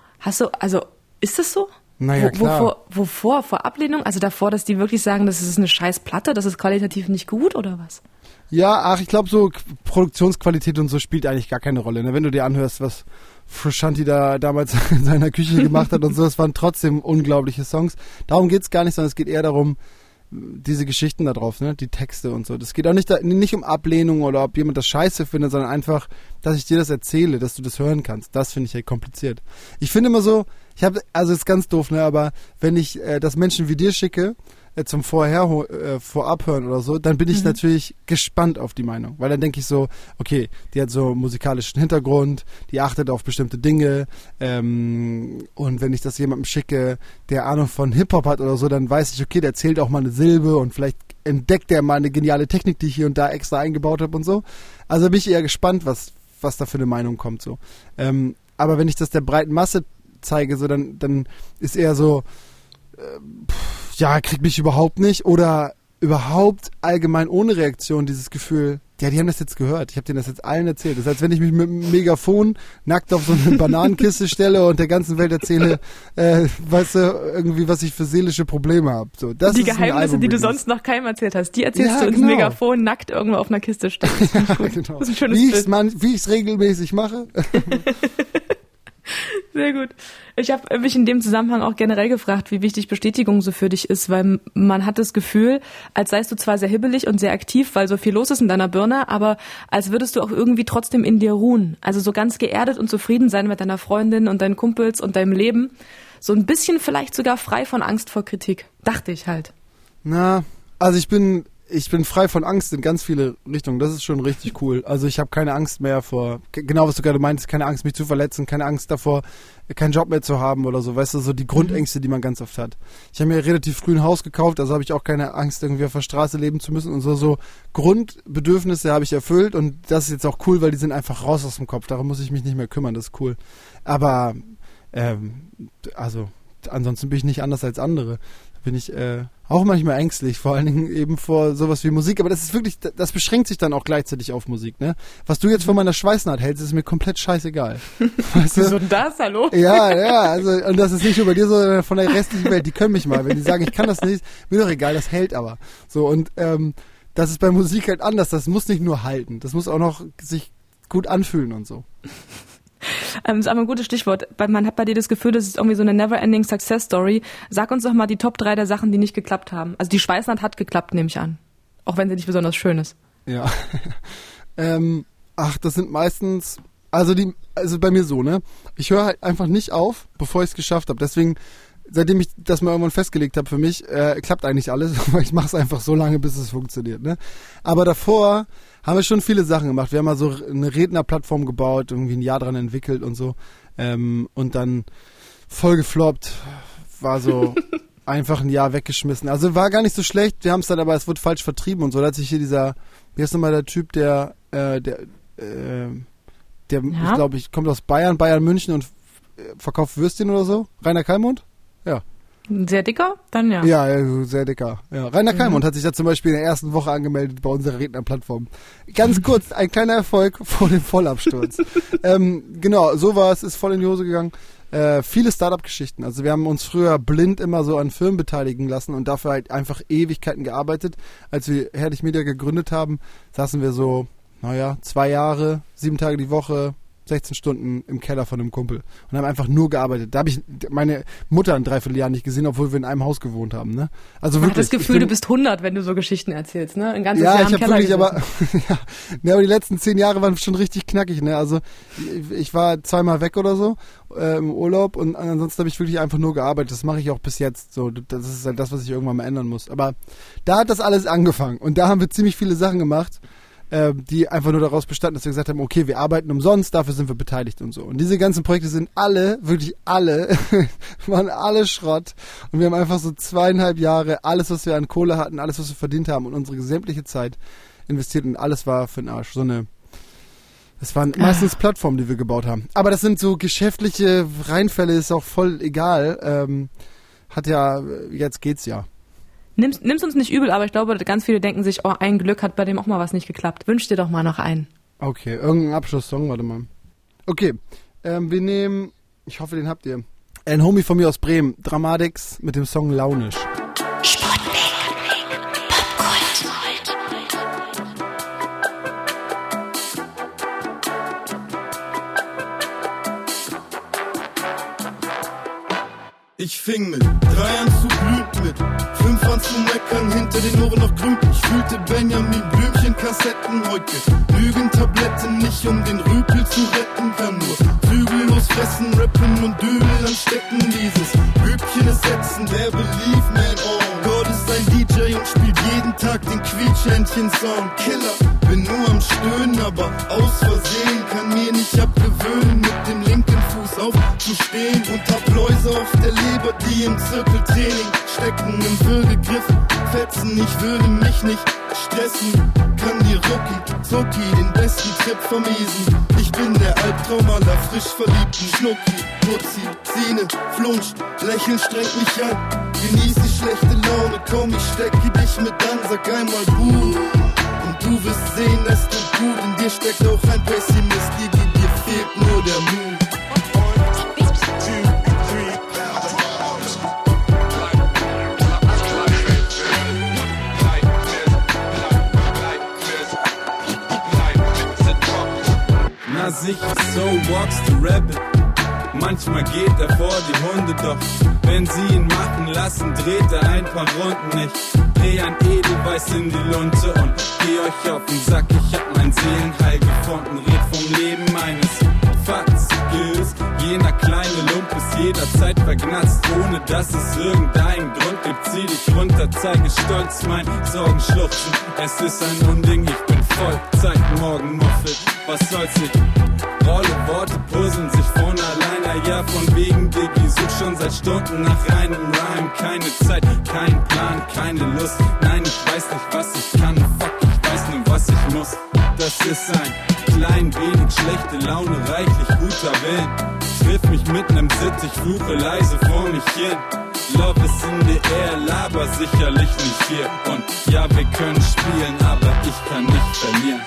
Ist das so? Naja, klar. Wovor? Vor Ablehnung? Also davor, dass die wirklich sagen, das ist eine scheiß Platte, das ist qualitativ nicht gut oder was? Ja, ich glaube so Produktionsqualität und so spielt eigentlich gar keine Rolle. Ne? Wenn du dir anhörst, was Frusciante da damals in seiner Küche gemacht hat und so, es waren trotzdem unglaubliche Songs. Darum geht's gar nicht, sondern es geht eher darum, diese Geschichten da drauf, ne, die Texte und so. Das geht auch nicht um Ablehnung oder ob jemand das scheiße findet, sondern einfach, dass ich dir das erzähle, dass du das hören kannst. Das finde ich halt kompliziert. Ich finde immer so, ist ganz doof, ne, aber wenn ich das Menschen wie dir schicke, zum Vorabhören oder so, dann bin ich natürlich gespannt auf die Meinung, weil dann denke ich so, okay, die hat so musikalischen Hintergrund, die achtet auf bestimmte Dinge und wenn ich das jemandem schicke, der Ahnung von Hip-Hop hat oder so, dann weiß ich, okay, der zählt auch mal eine Silbe und vielleicht entdeckt der mal eine geniale Technik, die ich hier und da extra eingebaut habe und so. Also bin ich eher gespannt, was da für eine Meinung kommt so. Aber wenn ich das der breiten Masse zeige, so dann ist eher so kriegt mich überhaupt nicht oder überhaupt allgemein ohne Reaktion dieses Gefühl, ja, die haben das jetzt gehört, ich habe denen das jetzt allen erzählt. Das ist, als wenn ich mich mit einem Megafon nackt auf so eine Bananenkiste stelle und der ganzen Welt erzähle, weißt du, irgendwie, was ich für seelische Probleme habe. So, das die ist Geheimnisse, die du sonst noch keinem erzählt hast, die erzählst du ins Megafon nackt irgendwo auf einer Kiste stehen. Ja, genau. Das ist ein schönes Bild. Wie ich es regelmäßig mache. Sehr gut. Ich habe mich in dem Zusammenhang auch generell gefragt, wie wichtig Bestätigung so für dich ist, weil man hat das Gefühl, als seist du zwar sehr hibbelig und sehr aktiv, weil so viel los ist in deiner Birne, aber als würdest du auch irgendwie trotzdem in dir ruhen. Also so ganz geerdet und zufrieden sein mit deiner Freundin und deinen Kumpels und deinem Leben. So ein bisschen vielleicht sogar frei von Angst vor Kritik. Dachte ich halt. Na, also ich bin frei von Angst in ganz viele Richtungen. Das ist schon richtig cool. Also ich habe keine Angst mehr vor, genau was du gerade meinst, keine Angst, mich zu verletzen, keine Angst davor, keinen Job mehr zu haben oder so. Weißt du, so die Grundängste, die man ganz oft hat. Ich habe mir relativ früh ein Haus gekauft, also habe ich auch keine Angst, irgendwie auf der Straße leben zu müssen und so. So Grundbedürfnisse habe ich erfüllt und das ist jetzt auch cool, weil die sind einfach raus aus dem Kopf. Darum muss ich mich nicht mehr kümmern, das ist cool. Aber, ansonsten bin ich nicht anders als andere. Bin ich auch manchmal ängstlich, vor allen Dingen eben vor sowas wie Musik, aber das ist wirklich, das beschränkt sich dann auch gleichzeitig auf Musik, ne? Was du jetzt von meiner Schweißnaht hältst, ist mir komplett scheißegal. Weißt du? Wieso denn das, hallo? Ja, also, und das ist nicht nur bei dir so, sondern von der restlichen Welt, die können mich mal, wenn die sagen, ich kann das nicht, mir doch egal, das hält aber. So, und das ist bei Musik halt anders, das muss nicht nur halten, das muss auch noch sich gut anfühlen und so. Das ist aber ein gutes Stichwort. Man hat bei dir das Gefühl, das ist irgendwie so eine never-ending Success Story. Sag uns doch mal die Top 3 der Sachen, die nicht geklappt haben. Also die Schweißnaht hat geklappt, nehme ich an. Auch wenn sie nicht besonders schön ist. Ja. Das sind meistens, also bei mir so, ne? Ich höre halt einfach nicht auf, bevor ich es geschafft habe. Deswegen, seitdem ich das mal irgendwann festgelegt habe für mich, klappt eigentlich alles, weil ich mache es einfach so lange, bis es funktioniert, ne? Aber davor haben wir schon viele Sachen gemacht. Wir haben mal so eine Rednerplattform gebaut, irgendwie ein Jahr dran entwickelt und so. Und dann voll gefloppt, war so einfach ein Jahr weggeschmissen. Also war gar nicht so schlecht, wir haben es dann aber, es wurde falsch vertrieben und so. Da hat sich hier dieser, wie heißt nochmal der Typ, der ich glaube, ich kommt aus Bayern München und verkauft Würstchen oder so. Rainer Kallmund? Ja. Sehr dicker? Dann ja. Ja, sehr dicker. Ja. Rainer Kallmund hat sich da zum Beispiel in der ersten Woche angemeldet bei unserer Rednerplattform. Ganz kurz, ein kleiner Erfolg vor dem Vollabsturz. Genau, so war es, ist voll in die Hose gegangen. Viele Startup-Geschichten. Also wir haben uns früher blind immer so an Firmen beteiligen lassen und dafür halt einfach Ewigkeiten gearbeitet. Als wir Herrlich Media gegründet haben, saßen wir so, 2 Jahre, 7 Tage die Woche, 16 Stunden im Keller von einem Kumpel und haben einfach nur gearbeitet. Da habe ich meine Mutter ein Dreivierteljahr nicht gesehen, obwohl wir in einem Haus gewohnt haben. Ne? Also Man wirklich. hat das Gefühl, du bist 100, wenn du so Geschichten erzählst, ne? Ein ganzes Jahr im Keller wirklich, aber die letzten 10 Jahre waren schon richtig knackig. Ne? Also ich war 2-mal weg oder so im Urlaub und ansonsten habe ich wirklich einfach nur gearbeitet. Das mache ich auch bis jetzt. So, das ist halt das, was ich irgendwann mal ändern muss. Aber da hat das alles angefangen und da haben wir ziemlich viele Sachen gemacht, die einfach nur daraus bestanden, dass wir gesagt haben, okay, wir arbeiten umsonst, dafür sind wir beteiligt und so. Und diese ganzen Projekte sind alle, wirklich alle, waren alle Schrott. Und wir haben einfach so 2,5 Jahre alles, was wir an Kohle hatten, alles, was wir verdient haben und unsere sämtliche Zeit investiert und alles war für den Arsch. Das waren meistens Plattformen, die wir gebaut haben. Aber das sind so geschäftliche Reinfälle, ist auch voll egal. Jetzt geht's ja. Nimm's uns nicht übel, aber ich glaube, ganz viele denken sich, oh, ein Glück hat bei dem auch mal was nicht geklappt. Wünsch dir doch mal noch einen. Okay, irgendein Abschlusssong, warte mal. Okay, wir nehmen, ich hoffe, den habt ihr. Ein Homie von mir aus Bremen, Dramatics mit dem Song Launisch. Ich fing mit 3 an zu blühen, mit 5 an zu meckern, hinter den Ohren noch grün. Ich fühlte Benjamin Blümchen, Kassetten, heute lügen Tabletten, nicht um den Rüpel zu retten. Kann nur zügellos fressen, rappen und Dübel anstecken. Dieses Bübchen ist setzen, der Belief, man, oh Gott ist ein DJ und spielt jeden Tag den Quietschhändchen-Song. Killer, bin nur am Stöhnen, aber aus Versehen kann mir nicht abgewöhnen, mit dem linken Fuß aufzustehen und hab Läuse auf der Leber, die im Zirkeltraining stecken, im Würgegriff fetzen. Ich würde mich nicht stressen, kann dir Zucki den besten Trip vermiesen. Ich bin der Albtraum aller frisch verliebten Schnucki, Putzi, Zähne, Flunsch, Lächeln strengt mich an. Genieß die schlechte Laune, komm, ich stecke dich mit an, sag einmal Buh. Und du wirst sehen, es tut gut, in dir steckt auch ein Pessimist, dir fehlt nur der Mut. Na sicher, so walks the rabbit. Manchmal geht er vor die Hunde, doch wenn sie ihn machen lassen, dreht er ein paar Runden. Ich dreh ein Edelweiß in die Lunte und geh euch auf den Sack. Ich hab mein Seelenheil gefunden, red vom Leben meines Fatzgills. Jener kleine Lump ist jederzeit vergnatzt, ohne dass es irgendeinen Grund gibt. Zieh dich runter, zeige stolz mein Sorgenschluchzen. Es ist ein Unding, ich bin Vollzeit Morgenmuffel. Was soll's, ich rolle Worte, puzzeln sich von alleine. Ja, von wegen Diggi, such schon seit Stunden nach einem Rhyme. Keine Zeit, kein Plan, keine Lust. Nein, ich weiß nicht, was ich kann. Fuck, ich weiß nur, was ich muss. Das ist ein klein wenig schlechte Laune, reichlich guter Willen. Triff mich mit nem Sitt, ich fluche leise vor mich hin. Love is in the air, laber sicherlich nicht viel. Und ja, wir können spielen, aber ich kann nicht verlieren.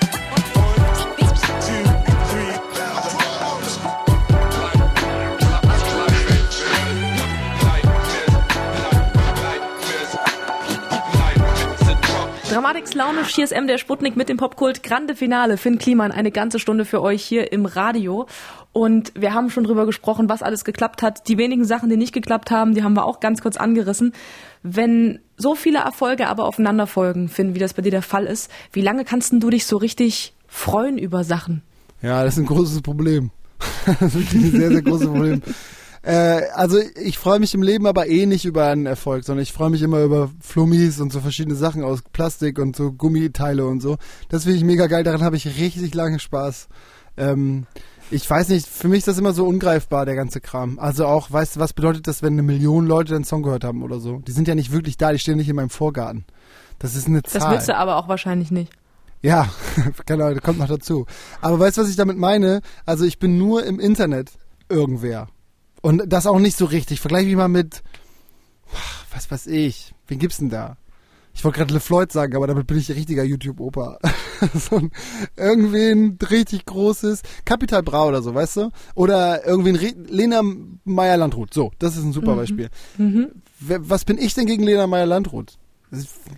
Dramatics Launisch, hier ist der Sputnik mit dem Popkult. Grande Finale, Finn Kliman, eine ganze Stunde für euch hier im Radio. Und wir haben schon drüber gesprochen, was alles geklappt hat. Die wenigen Sachen, die nicht geklappt haben, die haben wir auch ganz kurz angerissen. Wenn so viele Erfolge aber aufeinander folgen, Finn, wie das bei dir der Fall ist, wie lange kannst du dich so richtig freuen über Sachen? Ja, das ist ein großes Problem. Das ist wirklich ein sehr, sehr großes Problem. Also ich freue mich im Leben aber nicht über einen Erfolg, sondern ich freue mich immer über Flummis und so verschiedene Sachen aus Plastik und so Gummiteile und so. Das finde ich mega geil, daran habe ich richtig lange Spaß. Ich weiß nicht, für mich ist das immer so ungreifbar, der ganze Kram. Also auch, weißt du, was bedeutet das, wenn 1 Million Leute den Song gehört haben oder so? Die sind ja nicht wirklich da, die stehen nicht in meinem Vorgarten. Das ist eine Zahl. Das willst du aber auch wahrscheinlich nicht. Ja, genau, das kommt noch dazu. Aber weißt du, was ich damit meine? Also ich bin nur im Internet irgendwer. Und das auch nicht so richtig. Vergleich mich mal mit, was weiß ich, wen gibt's denn da? Ich wollte gerade LeFloid sagen, aber damit bin ich richtiger YouTube-Opa. So irgendwen richtig Großes, Capital Bra oder so, weißt du? Oder irgendwen Lena Meyer-Landrut. So, das ist ein super Beispiel. Mhm. Was bin ich denn gegen Lena Meyer-Landrut?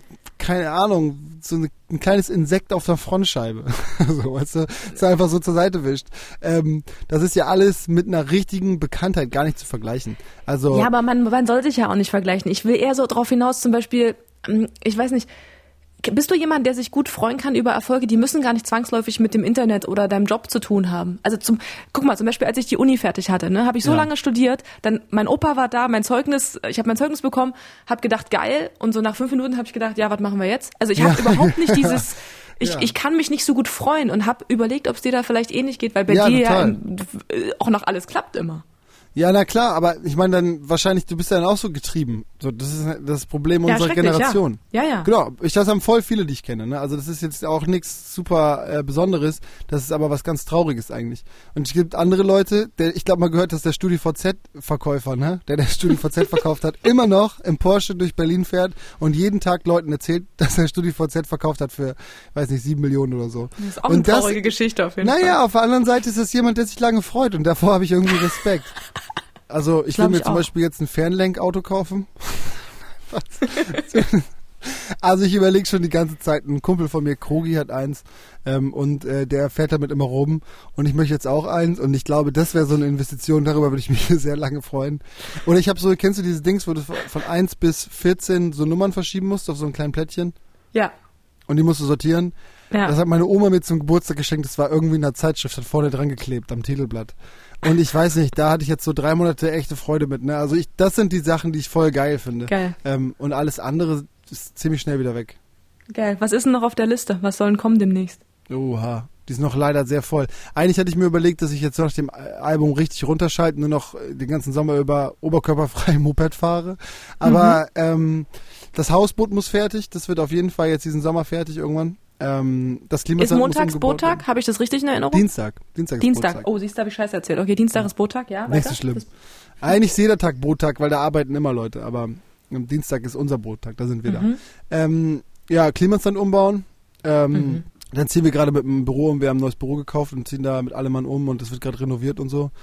keine Ahnung, so ein kleines Insekt auf der Frontscheibe. So, weißt du, das einfach so zur Seite wischt. Das ist ja alles mit einer richtigen Bekanntheit gar nicht zu vergleichen. Also ja, aber man soll sich ja auch nicht vergleichen. Ich will eher so drauf hinaus, zum Beispiel, ich weiß nicht, bist du jemand, der sich gut freuen kann über Erfolge, die müssen gar nicht zwangsläufig mit dem Internet oder deinem Job zu tun haben? Also guck mal, zum Beispiel, als ich die Uni fertig hatte, ne, habe ich so lange studiert, dann mein Opa war da, ich habe mein Zeugnis bekommen, habe gedacht, geil, und so nach 5 Minuten habe ich gedacht, ja, was machen wir jetzt? Also ich habe überhaupt nicht dieses, ich kann mich nicht so gut freuen und habe überlegt, ob es dir da vielleicht ähnlich geht, weil bei dir ja auch noch alles klappt immer. Ja, na klar, aber ich meine dann wahrscheinlich, du bist ja dann auch so getrieben. So, das ist das Problem unserer Generation. Ja. Genau, das haben voll viele, die ich kenne. Ne? Also das ist jetzt auch nichts super Besonderes, das ist aber was ganz Trauriges eigentlich. Und es gibt andere Leute, ich glaube mal gehört, dass der StudiVZ-Verkäufer, ne, der StudiVZ verkauft hat, immer noch im Porsche durch Berlin fährt und jeden Tag Leuten erzählt, dass er StudiVZ verkauft hat für, weiß nicht, 7 Millionen oder so. Das ist auch eine traurige Geschichte auf jeden Fall. Naja, auf der anderen Seite ist das jemand, der sich lange freut und davor habe ich irgendwie Respekt. Also ich will mir zum Beispiel jetzt ein Fernlenkauto kaufen. Also ich überlege schon die ganze Zeit, ein Kumpel von mir, Krogi, hat eins und der fährt damit immer rum und ich möchte jetzt auch eins und ich glaube, das wäre so eine Investition, darüber würde ich mich sehr lange freuen. Oder ich habe so, kennst du diese Dings, wo du von 1 bis 14 so Nummern verschieben musst auf so einem kleinen Plättchen? Ja. Und die musst du sortieren. Ja. Das hat meine Oma mir zum Geburtstag geschenkt, das war irgendwie in einer Zeitschrift, hat vorne dran geklebt am Titelblatt. Und ich weiß nicht, da hatte ich jetzt so 3 Monate echte Freude mit. Ne? Also das sind die Sachen, die ich voll geil finde. Geil. Und alles andere ist ziemlich schnell wieder weg. Geil. Was ist denn noch auf der Liste? Was soll denn kommen demnächst? Oha, die ist noch leider sehr voll. Eigentlich hatte ich mir überlegt, dass ich jetzt nach dem Album richtig runterschalte, nur noch den ganzen Sommer über oberkörperfrei Moped fahre. Aber das Hausboot muss fertig. Das wird auf jeden Fall jetzt diesen Sommer fertig irgendwann. Das Ist montags Bootag? Habe ich das richtig in Erinnerung? Dienstag ist Bootag. Oh, siehst du, habe ich Scheiße erzählt. Okay, Dienstag ist Bootag, ja. Nicht so schlimm. Eigentlich ist jeder Tag Bootag, weil da arbeiten immer Leute, aber am Dienstag ist unser Bootag, da sind wir da. Klimansland umbauen. Dann ziehen wir gerade mit dem Büro um, wir haben ein neues Büro gekauft und ziehen da mit allem Mann um und das wird gerade renoviert und so.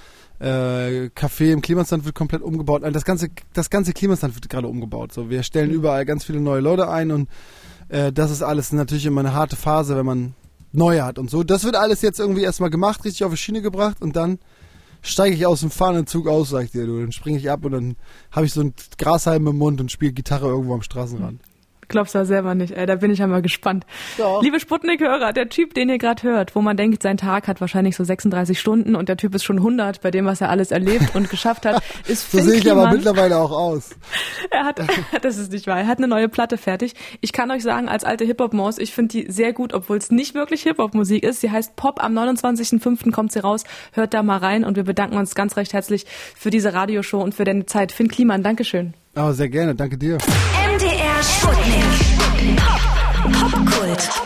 Café im Klimansland wird komplett umgebaut. Also das ganze Klimansland wird gerade umgebaut. So, wir stellen überall ganz viele neue Leute ein und das ist alles natürlich immer eine harte Phase, wenn man neue hat und so. Das wird alles jetzt irgendwie erstmal gemacht, richtig auf die Schiene gebracht und dann steige ich aus dem fahrenden Zug aus, sag ich dir, du. Dann springe ich ab und dann habe ich so einen Grashalm im Mund und spiele Gitarre irgendwo am Straßenrand. Glaubst du ja selber nicht, ey, da bin ich ja mal gespannt. Doch. Liebe Sputnik-Hörer, der Typ, den ihr gerade hört, wo man denkt, sein Tag hat wahrscheinlich so 36 Stunden und der Typ ist schon 100 bei dem, was er alles erlebt und geschafft hat, ist Finn Kliman. So sehe ich aber mittlerweile auch aus. Das ist nicht wahr, er hat eine neue Platte fertig. Ich kann euch sagen, als alte Hip-Hop-Maus, ich finde die sehr gut, obwohl es nicht wirklich Hip-Hop-Musik ist. Sie heißt Pop, am 29.05. kommt sie raus, hört da mal rein und wir bedanken uns ganz recht herzlich für diese Radioshow und für deine Zeit. Finn Kliman, Dankeschön. Oh, sehr gerne, danke dir. MDR Sputnik. Popkult.